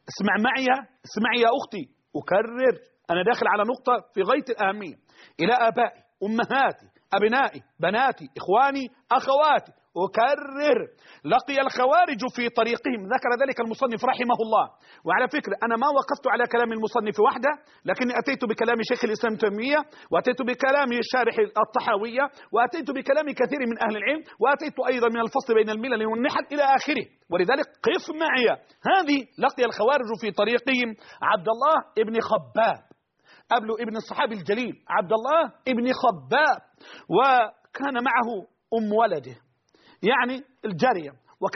اسمعي يا أختي، أكرر، أنا داخل على نقطة في غاية الأهمية، إلى آبائي، أمهاتي، أبنائي، بناتي، إخواني، أخواتي، أكرر، لقي الخوارج في طريقهم. ذكر ذلك المصنف رحمه الله. وعلى فكرة أنا ما وقفت على كلام المصنف وحده، لكني أتيت بكلام شيخ الإسلام تيمية، وأتيت بكلام الشارح الطحاوية، وأتيت بكلام كثير من أهل العلم، وأتيت أيضا من الفصل بين الملل والنحل إلى آخره. ولذلك قف معي. هذه لقي الخوارج في طريقهم عبد الله ابن خباب، قبل ابن الصحابي الجليل عبد الله ابن خباب، وكان معه أم ولده يعني الجارية،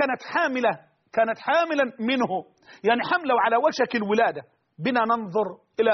كانت حاملا منه، يعني حملة على وشك الولادة. بنا ننظر إلى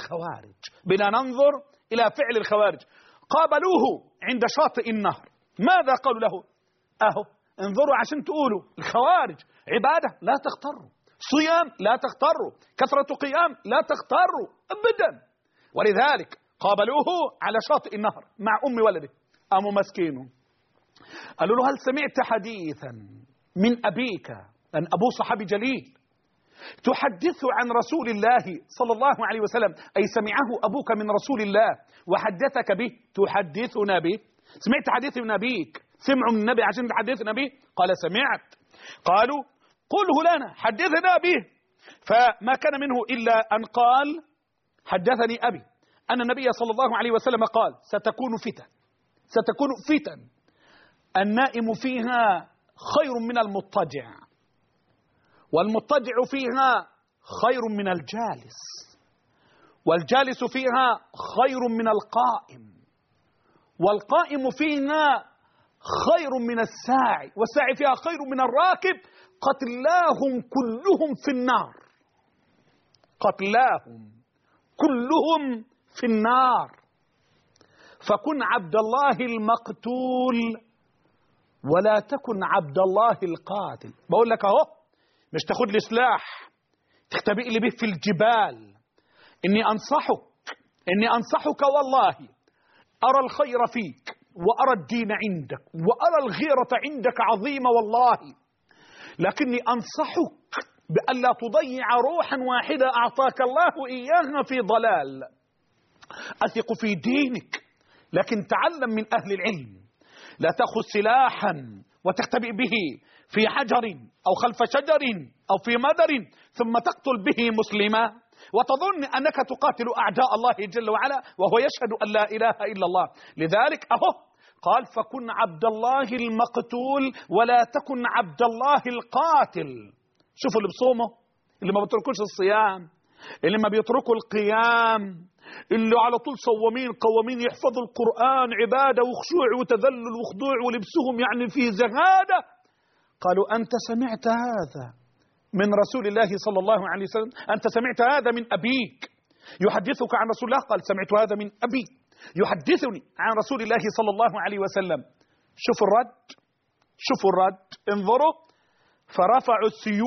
فعل الخوارج. قابلوه عند شاطئ النهر. ماذا قالوا له؟ انظروا عشان تقولوا الخوارج عبادة لا تغتروا، صيام لا تغتروا، كثرة قيام لا تغتروا أبدا. ولذلك قابلوه على شاطئ النهر مع أم ولده. أم مسكين قالوا له: هل سمعت حديثا من أبيك، أن أبو صحابي جليل، تحدث عن رسول الله صلى الله عليه وسلم، أي سمعه أبوك من رسول الله وحدثك به، تحدثنا به؟ سمعت حديث من أبيك، سمعوا من النبي عشان تحدثنا به؟ قال: سمعت. قالوا: قله لنا، حدثنا به. فما كان منه إلا أن قال: حدثني أبي أن النبي صلى الله عليه وسلم قال: ستكون فتن النائم فيها خير من المضطجع، والمضطجع فيها خير من الجالس، والجالس فيها خير من القائم، والقائم فيها خير من الساعي، والساعي فيها خير من الراكب. قتلاهم كلهم في النار. فكن عبد الله المقتول ولا تكن عبد الله القاتل. بقول لك اهو، مش تاخد لي سلاح تختبئ لي به في الجبال. اني انصحك والله، ارى الخير فيك وارى الدين عندك وارى الغيرة عندك عظيمة والله، لكني انصحك بأن لا تضيع روحا واحدة اعطاك الله اياها في ضلال. اثق في دينك، لكن تعلم من اهل العلم. لا تأخذ سلاحا وتختبئ به في حجر أو خلف شجر أو في مدر ثم تقتل به مسلما وتظن أنك تقاتل أعداء الله جل وعلا وهو يشهد أن لا إله إلا الله. لذلك قال: فكن عبد الله المقتول ولا تكن عبد الله القاتل. شوفوا اللي بصومه، اللي ما بيتركوش الصيام، اللي ما بيتركوا القيام، اللي على طول صوامين قوامين، يحفظوا القرآن عبادة وخشوع وتذلل وخضوع ولبسهم يعني فيه زهادة. قالوا: أنت سمعت هذا من رسول الله صلى الله عليه وسلم؟ أنت سمعت هذا من أبيك يحدثك عن رسول الله؟ قال: سمعت هذا من أبي يحدثني عن رسول الله صلى الله عليه وسلم. شوفوا الرد، انظروا. فرفعوا السيوف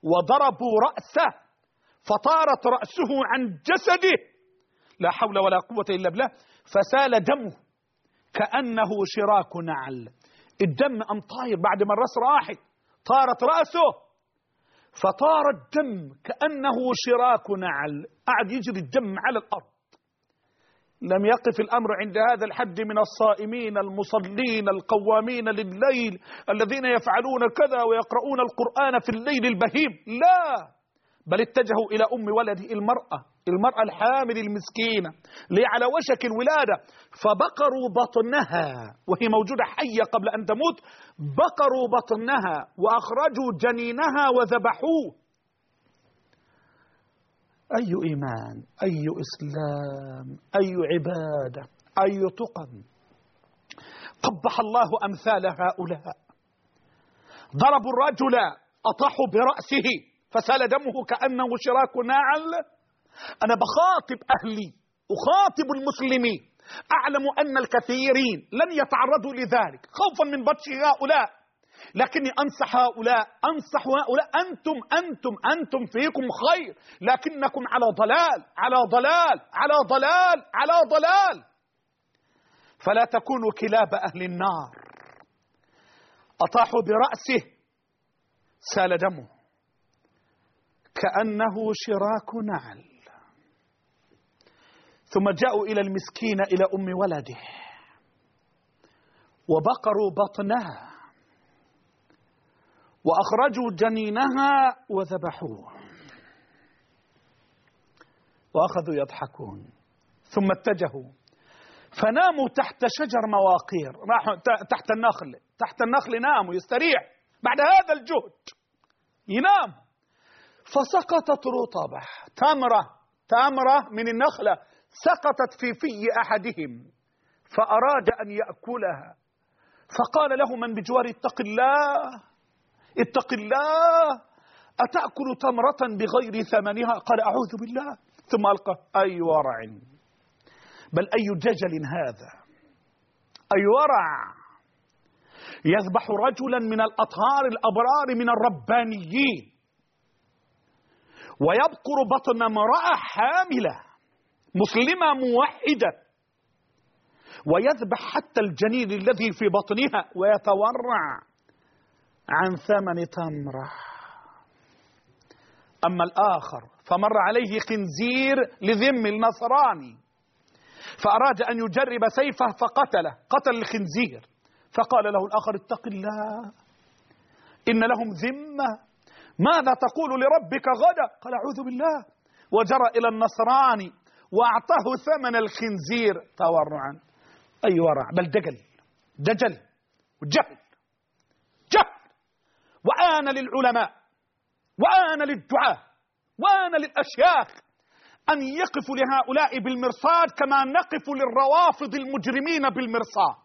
وضربوا رأسه فطارت رأسه عن جسده، لا حول ولا قوة إلا بالله، فسال دمه كأنه شراك نعل. الدم أم طاير بعد ما الرأس راحت، طارت رأسه فطار الدم كأنه شراك نعل، قعد يجري الدم على الأرض. لم يقف الأمر عند هذا الحد من الصائمين المصلين القوامين لليل الذين يفعلون كذا ويقرؤون القرآن في الليل البهيم، لا، بل اتجهوا إلى أم ولده المرأة الحامل المسكينة اللي على وشك الولادة، فبقروا بطنها وهي موجودة حية قبل أن تموت، بقروا بطنها وأخرجوا جنينها وذبحوه. أي إيمان، أي إسلام، أي عبادة، أي تقى. قبح الله أمثال هؤلاء. ضربوا الرجل أطاحوا برأسه فسال دمه كأنه شراك نعل. أنا بخاطب أهلي، أخاطب المسلمين، أعلم أن الكثيرين لن يتعرضوا لذلك خوفا من بطش هؤلاء، لكني أنصح هؤلاء، أنتم فيكم خير، لكنكم على ضلال على ضلال على ضلال على ضلال، فلا تكونوا كلاب أهل النار. أطاحوا برأسه سال دمه كأنه شراك نعل. ثم جاءوا إلى المسكين إلى أم ولده وبقروا بطنها وأخرجوا جنينها وذبحوه وأخذوا يضحكون. ثم اتجهوا فناموا تحت شجر مواقير، راحوا تحت النخل ناموا يستريح بعد هذا الجهد، ينام. فسقطت رطبة، تمرة من النخلة سقطت في أحدهم فأراد أن يأكلها، فقال له من بجواره اتق الله أتأكل تمرة بغير ثمنها؟ قال أعوذ بالله، ثم ألقى أي ورع، بل أي دجل هذا، أي ورع يذبح رجلا من الأطهار الأبرار من الربانيين ويبقر بطن امرأة حاملة مسلمة موحدة ويذبح حتى الجنين الذي في بطنها ويتورع عن ثمن تمرة. أما الآخر فمر عليه خنزير لذم النصراني فأراد أن يجرب سيفه فقتله، قتل الخنزير، فقال له الآخر اتق الله إن لهم ذمة، ماذا تقول لربك غدا؟ قال أعوذ بالله، وجرى إلى النصراني وأعطاه ثمن الخنزير تورعا. أي ورع، بل دجل وجهل. وآن للعلماء وآن للدعاة وآن للأشياخ أن يقفوا لهؤلاء بالمرصاد كما نقف للروافض المجرمين بالمرصاد،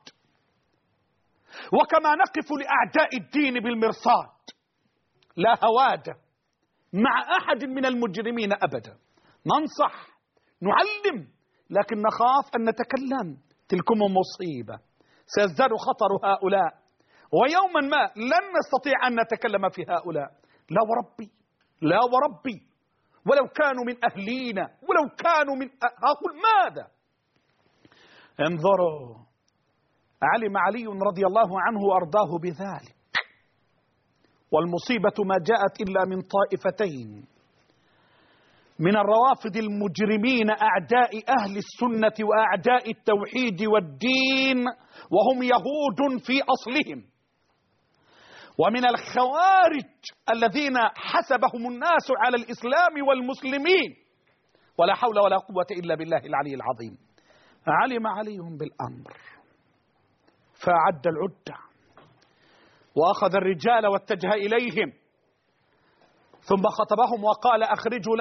وكما نقف لأعداء الدين بالمرصاد. لا هوادة مع أحد من المجرمين أبدا، ننصح نعلم، لكن نخاف أن نتكلم، تلكم مصيبة، سيزداد خطر هؤلاء، ويوما ما لن نستطيع أن نتكلم في هؤلاء. لا وربي ولو كانوا من أهلينا، ولو كانوا من أقول ماذا؟ انظروا، علم علي رضي الله عنه وأرضاه بذلك، والمصيبة ما جاءت إلا من طائفتين من الروافض المجرمين أعداء أهل السنة وأعداء التوحيد والدين، وهم يهود في أصلهم، ومن الخوارج الذين حسبهم الناس على الإسلام والمسلمين، ولا حول ولا قوة إلا بالله العلي العظيم. علم علي بالأمر فأعد العدة وأخذ الرجال واتجه إليهم، ثم خطبهم وقال أخرجوا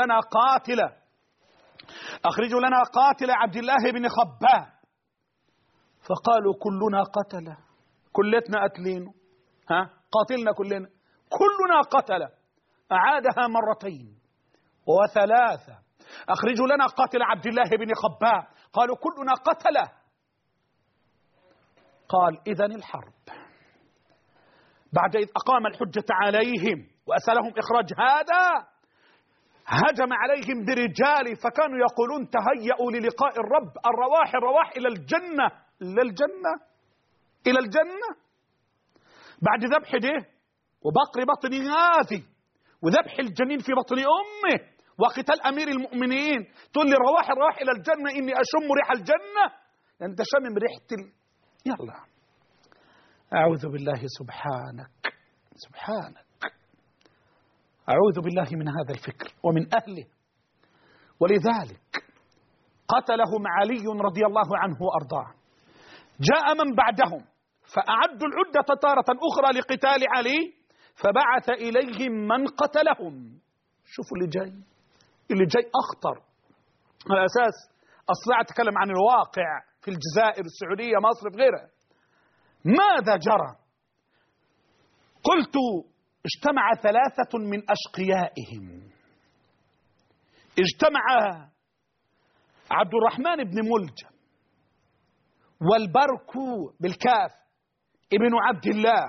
لنا قاتل عبد الله بن خباب. فقالوا كلنا قتله، كلتنا قتلينه، قاتلنا كلنا قتله. أعادها مرتين وثلاثة، أخرجوا لنا قاتل عبد الله بن خباب. قالوا كلنا قتله. قال إذن الحرب. بعد إذ أقام الحجة عليهم وأسألهم إخراج هذا هجم عليهم برجال فكانوا يقولون تهيأوا للقاء الرب، الرواح إلى الجنة، إلى الجنة بعد ذبح ده وبقر بطن هذه وذبح الجنين في بطن أمه وقتال أمير المؤمنين، تقول لي الرواح إلى الجنة، إني أشم ريح الجنة، أنت شمم ريحة يلا أعوذ بالله سبحانك أعوذ بالله من هذا الفكر ومن أهله. ولذلك قتلهم علي رضي الله عنه وأرضاه. جاء من بعدهم فأعدوا العدة تارة أخرى لقتال علي فبعث إليهم من قتلهم. شوفوا اللي جاي أخطر. على أساس أصلا أتكلم عن الواقع في الجزائر، السعودية، مصر، في غيرها. ماذا جرى؟ قلت اجتمع 3 من أشقيائهم. اجتمع عبد الرحمن بن ملجم والبركو بالكاف ابن عبد الله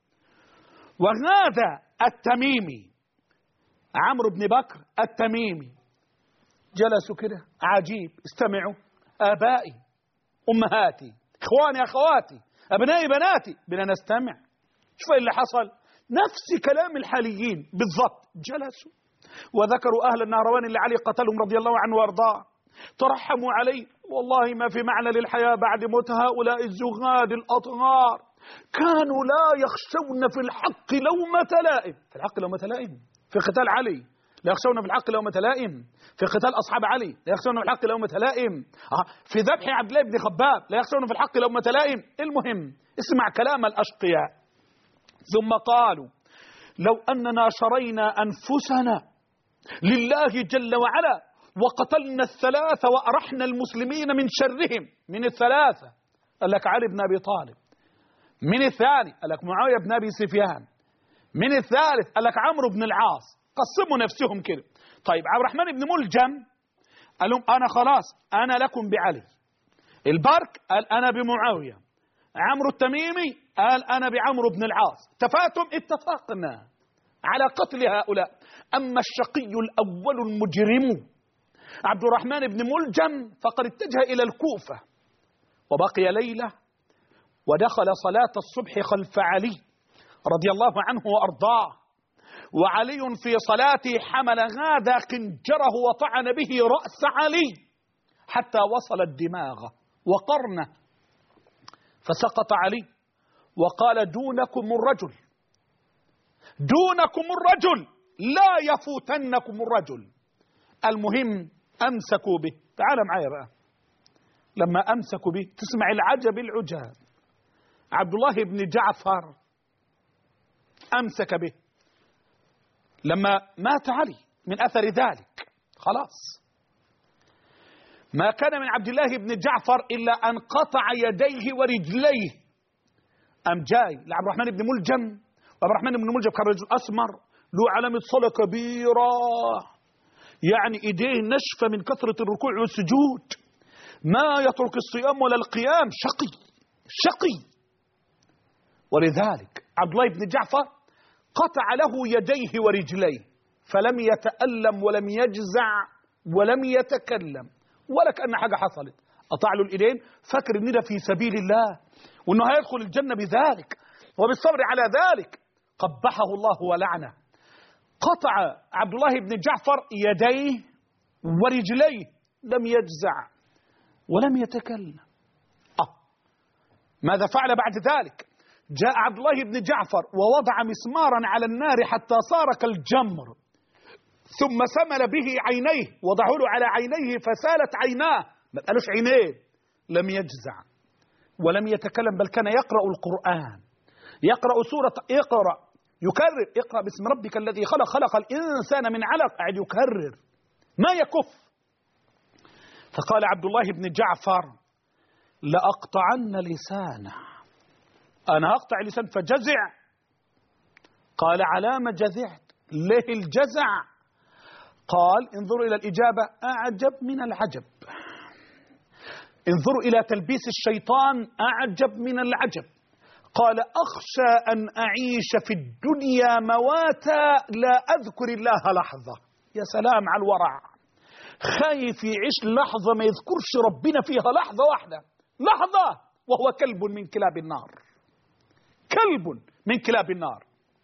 وهذا التميمي عمرو بن بكر التميمي. جلسوا كده عجيب. استمعوا آبائي أمهاتي إخواني أخواتي أبنائي بناتي بنا نستمع. شوف اللي حصل، نفس كلام الحاليين بالضبط. جلسوا وذكروا أهل النهروان اللي علي قتلهم رضي الله عنه وارضاه، ترحموا عليه، والله ما في معنى للحياة بعد موت هؤلاء الزغاد الأطهار، كانوا لا يخشون في الحق لومة لائم. في الحق لومة لائم في قتال علي، لا يخشون في الحق لومة لائم في قتال أصحاب علي، لا يخشون في الحق لومة لائم في ذبح عبد الله بن خباب، لا يخشون في الحق لومة لائم. المهم اسمع كلام الأشقياء. ثم قالوا لو أننا شرينا أنفسنا لله جل وعلا وقتلنا 3 وأرحنا المسلمين من شرهم. من 3 قال لك علي بن أبي طالب، من الثاني قال لك معاوية بن أبي سفيان، من الثالث قال لك عمرو بن العاص. قسموا نفسهم كده. طيب عبد الرحمن بن ملجم قال لهم أنا خلاص أنا لكم بعلي. البرك قال أنا بمعاوية. عمرو التميمي قال أنا بعمرو بن العاص. اتفقنا على قتل هؤلاء. أما الشقي الأول المجرم عبد الرحمن بن ملجم فقد اتجه إلى الكوفة وبقي ليلة ودخل صلاة الصبح خلف علي رضي الله عنه وأرضاه، وعلي في صلاته حمل هذا خنجره وطعن به رأس علي حتى وصل الدماغ وقرنه، فسقط علي وقال دونكم الرجل لا يفوتنكم الرجل. المهم أمسكوا به. تعال معايا بقى. لما أمسكوا به تسمع العجب العجاب. عبد الله بن جعفر أمسك به لما مات علي من أثر ذلك. خلاص ما كان من عبد الله بن جعفر إلا أن قطع يديه ورجليه. أم جاي لعبد الرحمن بن ملجم، وعبد الرحمن بن ملجم كان رجل أسمر له علامة صلاة كبيرة، يعني إيديه نشفة من كثرة الركوع والسجود، ما يترك الصيام ولا القيام، شقي. ولذلك عبد الله بن جعفر قطع له يديه ورجليه فلم يتألم ولم يجزع ولم يتكلم ولا كأن حاجة حصلت. قطع له الإيدين فكر إن ده في سبيل الله وإنه هيدخل الجنة بذلك وبالصبر على ذلك. قبحه الله ولعنه. قطع عبد الله بن جعفر يديه ورجليه لم يجزع ولم يتكلم. ماذا فعل بعد ذلك؟ جاء عبد الله بن جعفر ووضع مسمارا على النار حتى صار كالجمر، ثم سمل به عينيه، وضعه له على عينيه فسالت عيناه، ما قالوش عينيه. لم يجزع ولم يتكلم، بل كان يقرأ القرآن، يقرأ سورة اقرأ، يكرر اقرأ باسم ربك الذي خلق الإنسان من علق، قاعد يكرر ما يكف. فقال عبد الله بن جعفر لأقطعن لسانه، أنا أقطع لسان. فجزع. قال على ما جزعت؟ ليه الجزع؟ قال انظروا إلى الإجابة أعجب من العجب، انظروا إلى تلبيس الشيطان أعجب من العجب. قال أخشى أن أعيش في الدنيا مواتا لا أذكر الله لحظة. يا سلام على الورع، خايف يعيش لحظة ما يذكرش ربنا فيها لحظة واحدة، لحظة، وهو كلب من كلاب النار، كلب من كلاب النار.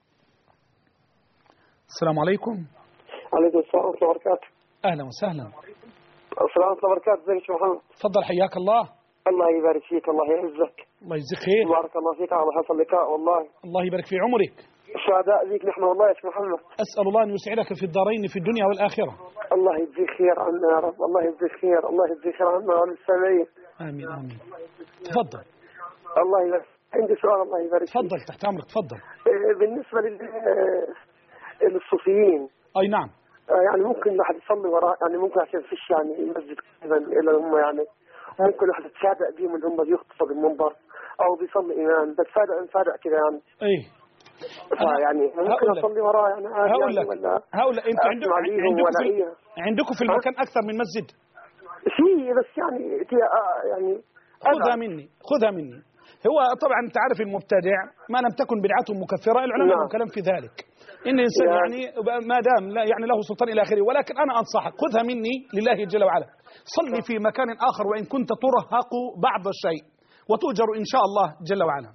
السلام عليكم. عليكم السلام ورحمة الله وبركاته. أهلا وسهلا. السلام ورحمة الله وبركاته. ازيك يا محمد؟ تفضل، حياك الله. الله يبارك فيك، الله يعزك. الله يجزيك خير. بارك الله فيك على حسن اللقاء والله. الله يبارك في عمرك. سعداء بيك نحن والله يا شيخ محمد. أسأل الله أن يسعدك في الدارين في الدنيا والآخرة. الله يجزيك خير عنا يا رب، الله يجزيك خير، الله يجزيك خير عنا وعن السامعين. آمين آمين. تفضل. الله يبارك. عندي سؤال الله يبارك فيك. تفضل تحت أمرك، تفضل. بالنسبة للصوفيين. أي نعم. يعني ممكن الواحد يصلي وراء، يعني ممكن عشان فيش يعني مسجد كذا إلا هم يعني ممكن الواحد يتفادى بيهم اللي هم بيخطفوا بالمنبر أو بيصلي إمام، بتفادى كذا يعني. إيه. يعني ممكن أصلي وراء يعني. هقول لك أنت عندكم في المكان أكثر من مسجد؟ في بس يعني خذها مني. هو طبعا أنت عارف المبتدع ما لم تكن بدعته مكفرة، العلماء لهم كلام في ذلك. إن الإنسان يعني ما دام لا يعني له سلطان إلى آخره، ولكن أنا أنصحك خذها مني لله جل وعلا، صلي في مكان آخر وإن كنت ترهق بعض الشيء وتؤجر إن شاء الله جل وعلا.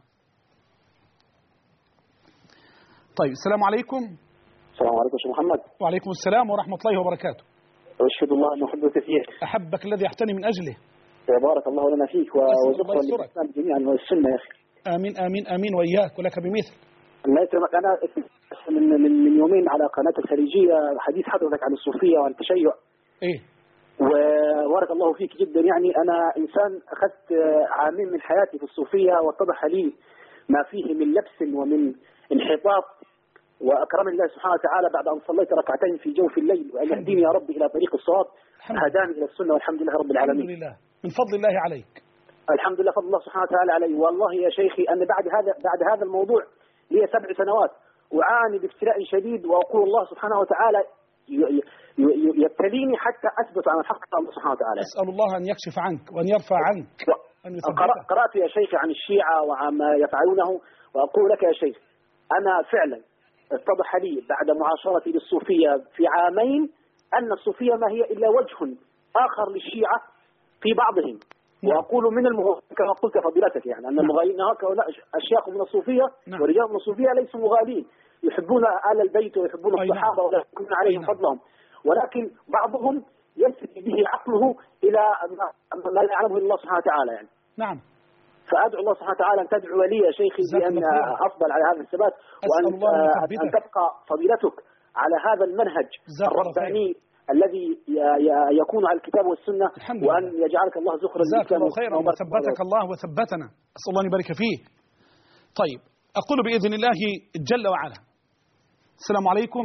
طيب السلام عليكم. السلام عليكم شيخ محمد. وعليكم السلام ورحمة الله وبركاته. أشهد الله أن أحبك كثير. أحبك الذي أحتني من أجله. بارك الله لنا فيك وزخرا للإسلام جميعا والسنة يا أخي. آمين آمين آمين وإياك ولك بمثل. الله يكرمك. أنا من يومين على قناة الخليجية حديث حضرتك عن الصوفية والتشيع. إيه. وبارك الله فيك جدا. يعني أنا إنسان أخذت عامين من حياتي في الصوفية واتضح لي ما فيه من لبس ومن انحطاط، وأكرم الله سبحانه وتعالى بعد أن صليت ركعتين في جوف الليل وأن يهديني يا رب إلى طريق الصواب، هداني إلى السنة والحمد لله رب العالمين. الحمد لله من فضل الله عليك. الحمد لله فضل الله سبحانه وتعالى علي. والله يا شيخي أن بعد هذا الموضوع لي 7 سنوات أعاني بابتلاء شديد، وأقول الله سبحانه وتعالى يبتليني حتى أثبت على الحق الله سبحانه وتعالى. أسأل الله أن يكشف عنك وأن يرفع عنك أن يثبتك. قرأت يا شيخ عن الشيعة وعما يفعلونه، وأقول لك يا شيخ أنا فعلا اتضح لي بعد معاشرتي للصوفية في عامين أن الصوفية ما هي إلا وجه آخر للشيعة في بعضهم. وأقول من المغالين كما قلت فضيلتك، يعني أن المغالين هؤلاء أشياخ من الصوفية ورجال من الصوفية ليسوا مغالين، يحبون آل البيت ويحبون الصحابة ولا يكون عليهم فضلهم، ولكن بعضهم ينسب به عقله إلى ما لا يعلمه الله سبحانه وتعالى يعني. نعم. فأدعو الله سبحانه وتعالى أن تدعو لي يا شيخي بأن أفضل على هذا الثبات، وأن تبقى فضيلتك على هذا المنهج الرباني الذي يكون على الكتاب والسنة، وأن يجعلك الله زخرا للإسلام. جزاك الله خيرا وثبتك الله وثبتنا، أسأل الله أن يبارك فيك. طيب أقول بإذن الله جل وعلا. السلام عليكم.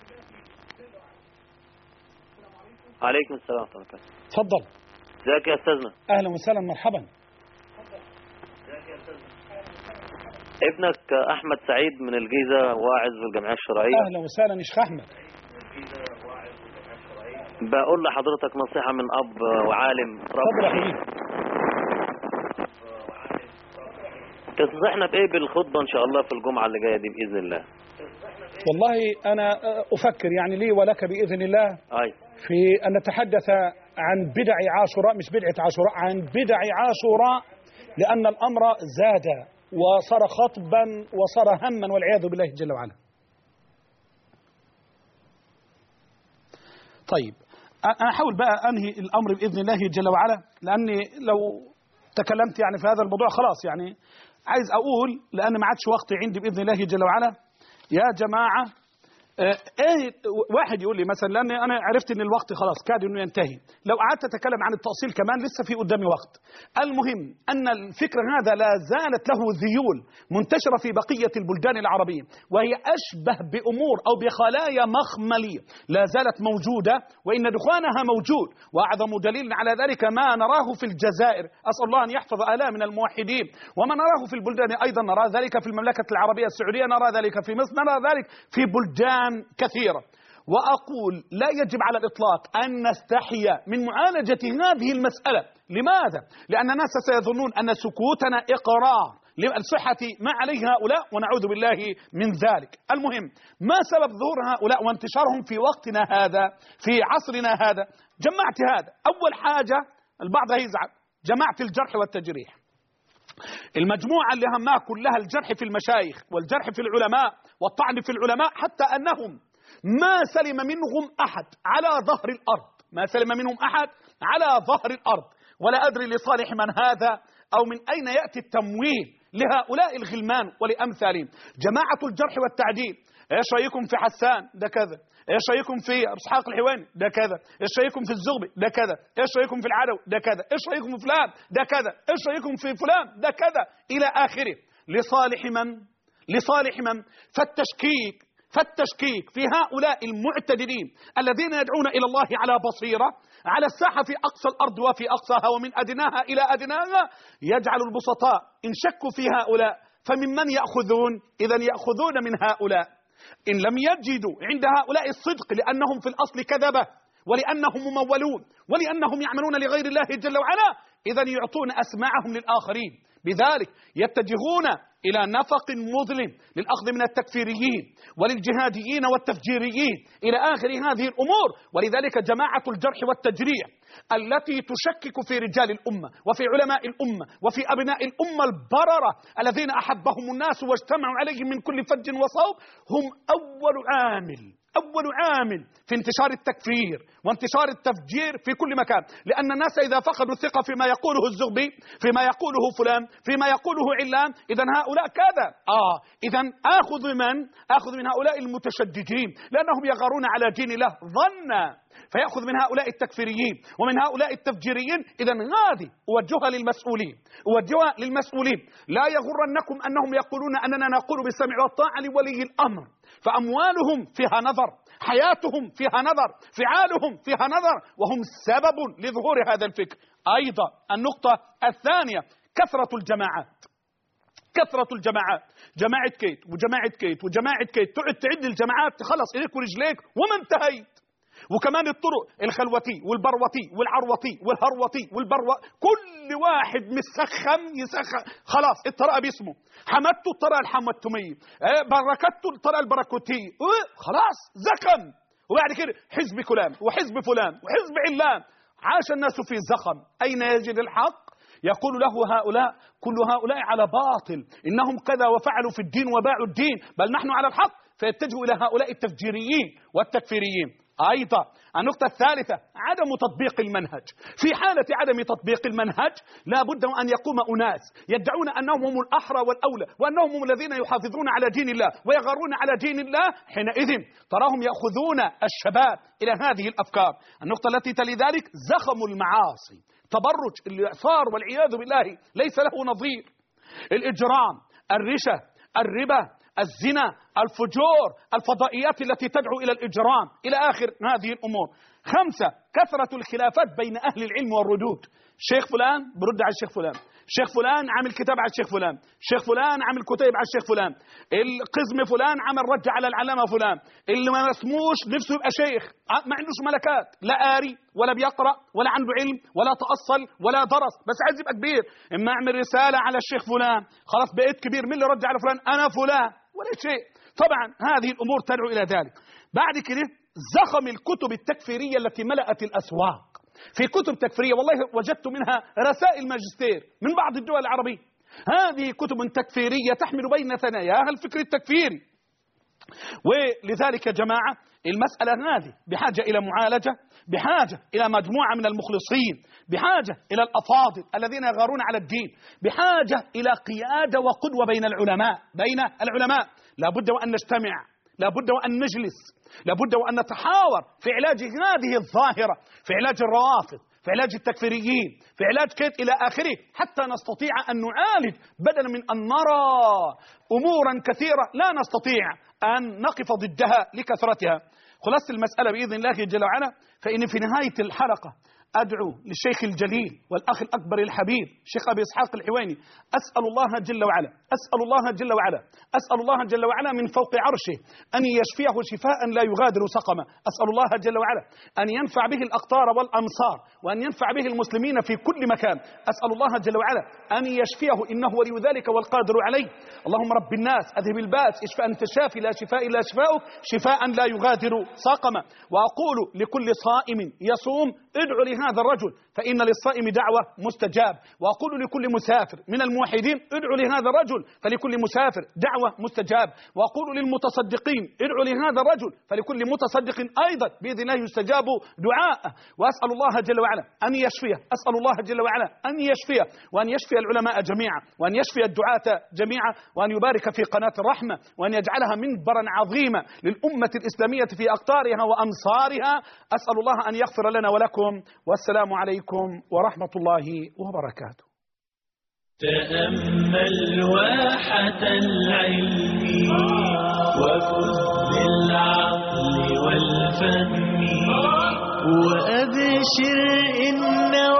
عليكم السلام ورحمة الله. تفضل. ازيك يا أستاذنا؟ أهلا وسهلا مرحبا. ابنك أحمد سعيد من الجيزة واعظ في الجمعية الشرعية. أهلا وسهلا يا شيخ أحمد. بقول لحضرتك نصيحة من أب وعالم ربنا. تنصحنا بإيه بالخطبة إن شاء الله في الجمعة اللي جاية دي بإذن الله؟ والله أنا أفكر يعني لي ولك بإذن الله في أن نتحدث عن بدع عاشوراء، مش بدعة عاشوراء، عن بدع عاشوراء، لأن الأمر زاد وصار خطبا وصار هما والعياذ بالله جل وعلا. طيب أنا أحاول بقى أنهي الأمر بإذن الله جل وعلا، لأني لو تكلمت يعني في هذا الموضوع خلاص يعني عايز أقول، لأن ما عادش وقت عندي بإذن الله جل وعلا. يا جماعة واحد يقول لي مثلا، لأن أنا عرفت أن الوقت خلاص كاد أنه ينتهي، لو قعدت أتكلم عن التأصيل كمان لسه في قدامي وقت. المهم أن الفكر هذا لا زالت له ذيول منتشرة في بقية البلدان العربية، وهي أشبه بأمور أو بخلايا مخملية لا زالت موجودة، وإن دخانها موجود، وأعظم دليل على ذلك ما نراه في الجزائر، أسأل الله أن يحفظ آلاف من الموحدين، وما نراه في البلدان أيضا، نرى ذلك في المملكة العربية السعودية، نرى ذلك في مصر، نرى ذلك في بلدان كثيرة. وأقول لا يجب على الإطلاق أن نستحي من معالجة هذه المسألة. لماذا؟ لأن الناس سيظنون أن سكوتنا إقرار، لصحة ما عليه هؤلاء، ونعوذ بالله من ذلك. المهم، ما سبب ظهور هؤلاء وانتشارهم في وقتنا هذا في عصرنا هذا؟ جمعت هذا. أول حاجة، البعض هيزعل، جماعة الجرح والتجريح، المجموعة اللي همها كلها الجرح في المشايخ والجرح في العلماء والطعن في العلماء، حتى أنهم ما سلم منهم أحد على ظهر الأرض، ما سلم منهم أحد على ظهر الأرض. ولا أدري لصالح من هذا أو من أين يأتي التمويل لهؤلاء الغلمان ولأمثالهم. جماعة الجرح والتعديل، ايش رايكم في حسان؟ ده كذا. ايش رايكم في اسحاق الحواني؟ ده كذا. ايش رايكم في الزغبي؟ ده كذا. ايش رايكم في العدوي؟ ده كذا. ايش رايكم في فلان؟ ده كذا. ايش رايكم في فلان؟ ده كذا، الى اخره. لصالح من؟ لصالح من؟ فالتشكيك في هؤلاء المعتدلين الذين يدعون إلى الله على بصيرة على الساحة في أقصى الأرض وفي أقصاها ومن أدناها إلى أدناها، يجعل البسطاء إن شكوا في هؤلاء فممن يأخذون؟ إذن يأخذون من هؤلاء. إن لم يجدوا عند هؤلاء الصدق لأنهم في الأصل كذبة ولأنهم ممولون ولأنهم يعملون لغير الله جل وعلا، إذن يعطون أسماعهم للآخرين. بذلك يتجهون إلى نفق مظلم للأخذ من التكفيريين وللجهاديين والتفجيريين إلى آخر هذه الأمور. ولذلك جماعة الجرح والتجريح التي تشكك في رجال الأمة وفي علماء الأمة وفي أبناء الأمة البررة الذين أحبهم الناس واجتمعوا عليهم من كل فج وصوب، هم أول عامل في انتشار التكفير وانتشار التفجير في كل مكان. لأن الناس إذا فقدوا الثقة فيما يقوله الزغبي، فيما يقوله فلان، فيما يقوله علان، إذن هؤلاء كذا. إذن آخذ من هؤلاء المتشددين لأنهم يغارون على دين الله ظنا، فيأخذ من هؤلاء التكفيريين ومن هؤلاء التفجيريين. إذن هذه أوجهها للمسؤولين. لا يغرنكم أنهم يقولون أننا نقول بالسمع والطاعة لولي الأمر، فأموالهم فيها نظر، حياتهم فيها نظر، فعالهم فيها نظر، وهم سبب لظهور هذا الفكر. أيضا النقطة الثانية، كثرة الجماعات، جماعة كيت وجماعة كيت وجماعة كيت، تقعد تعد الجماعات تخلص إيديك ورجليك وما انتهيت. وكمان الطرق، الخلوتي والبروتي والعروتي والهروتي كل واحد مسخم يسخم، خلاص الطريقة باسمه، حمدته الطريقة الحمدتمية، بركته الطريقة البركوتية، خلاص زخم. وبعد كده حزب فلان وحزب فلان وحزب علان، عاش الناس في زخم. أين يجد الحق؟ يقول له كل هؤلاء على باطل، إنهم كذا وفعلوا في الدين وباعوا الدين، بل نحن على الحق، فيتجهوا إلى هؤلاء التفجيريين والتكفيريين. أيضا النقطة الثالثة، عدم تطبيق المنهج. في حالة عدم تطبيق المنهج لا بد أن يقوم أناس يدعون أنهم هم الأحرى والأولى وأنهم هم الذين يحافظون على دين الله ويغارون على دين الله، حينئذ تراهم يأخذون الشباب إلى هذه الأفكار. النقطة التي تلي ذلك، زخم المعاصي، تبرج اللي صار والعياذ بالله ليس له نظير، الإجرام، الرشا، الربا، الزنا، الفجور، الفضائيات التي تدعو إلى الإجرام، إلى آخر هذه الأمور. 5، كثرة الخلافات بين أهل العلم والردود. شيخ فلان برد على الشيخ فلان، شيخ فلان عامل كتاب على الشيخ فلان، شيخ فلان عامل كتيب على الشيخ فلان، القزم فلان عمل رد على العلامة فلان، اللي ما اسموش نفسه يبقى شيخ، ما عندوش ملكات، لا قاري ولا بيقرأ ولا عنده علم ولا تأصل ولا درس، بس عايز يبقى كبير. اما اعمل رسالة على الشيخ فلان، خلاص بقيت كبير، مين اللي رد على فلان؟ أنا فلان، ولا شيء. طبعا هذه الأمور تدعو إلى ذلك. بعد كده زخم الكتب التكفيرية التي ملأت الأسواق. في كتب تكفيرية والله وجدت منها رسائل ماجستير من بعض الدول العربية. هذه كتب تكفيرية تحمل بين ثناياها الفكر التكفيري. ولذلك يا جماعة المسألة هذه بحاجة إلى معالجة، بحاجة إلى مجموعة من المخلصين، بحاجة إلى الأفاضل الذين يغارون على الدين، بحاجة إلى قيادة وقدوة بين العلماء. لا بد وأن نجتمع، لا بد وأن نجلس، لا بد وأن نتحاور في علاج هذه الظاهرة، في علاج الروافض، في علاج التكفيريين، في علاج كيت إلى آخره، حتى نستطيع أن نعالج بدلا من أن نرى أمورا كثيرة لا نستطيع أن نقف ضدها لكثرتها. خلاصة المسألة بإذن الله جل وعلا، فإن في نهاية الحلقة أدعو للشيخ الجليل والأخ الأكبر الحبيب شيخ أبي إسحاق الحويني، أسأل الله جل وعلا أسأل الله جل وعلا من فوق عرشه أن يشفيه شفاء لا يغادر سقما. أسأل الله جل وعلا أن ينفع به الأقطار والأمصار، وأن ينفع به المسلمين في كل مكان. أسأل الله جل وعلا أن يشفيه إنه ولي ذلك والقادر عليه. اللهم رب الناس أذهب الباس، اشفى أنت الشافي لا شفاء إلا شفاؤك شفاء لا يغادر سقما. وأقول لكل صائم يصوم ادعو لهذا الرجل فإن للصائم دعوة مستجاب. وأقول لكل مسافر من الموحدين ادعو لهذا الرجل فلكل مسافر دعوة مستجاب. وأقول للمتصدقين ادعو لهذا الرجل فلكل متصدق أيضا بإذن الله يستجاب دعاءه. وأسأل الله جل وعلا أن يشفيه، أسأل الله جل وعلا أن يشفيه، وأن يشفي العلماء جميعا، وأن يشفي الدعاة جميعا، وأن يبارك في قناة الرحمة، وأن يجعلها منبرا عظيما للأمة الإسلامية في أقطارها وأمصارها. أسأل الله أن يغفر لنا ولكم، والسلام عليكم ورحمة الله وبركاته. تأمل واحة العلم وفز بالعقل والفهم وأبشر إن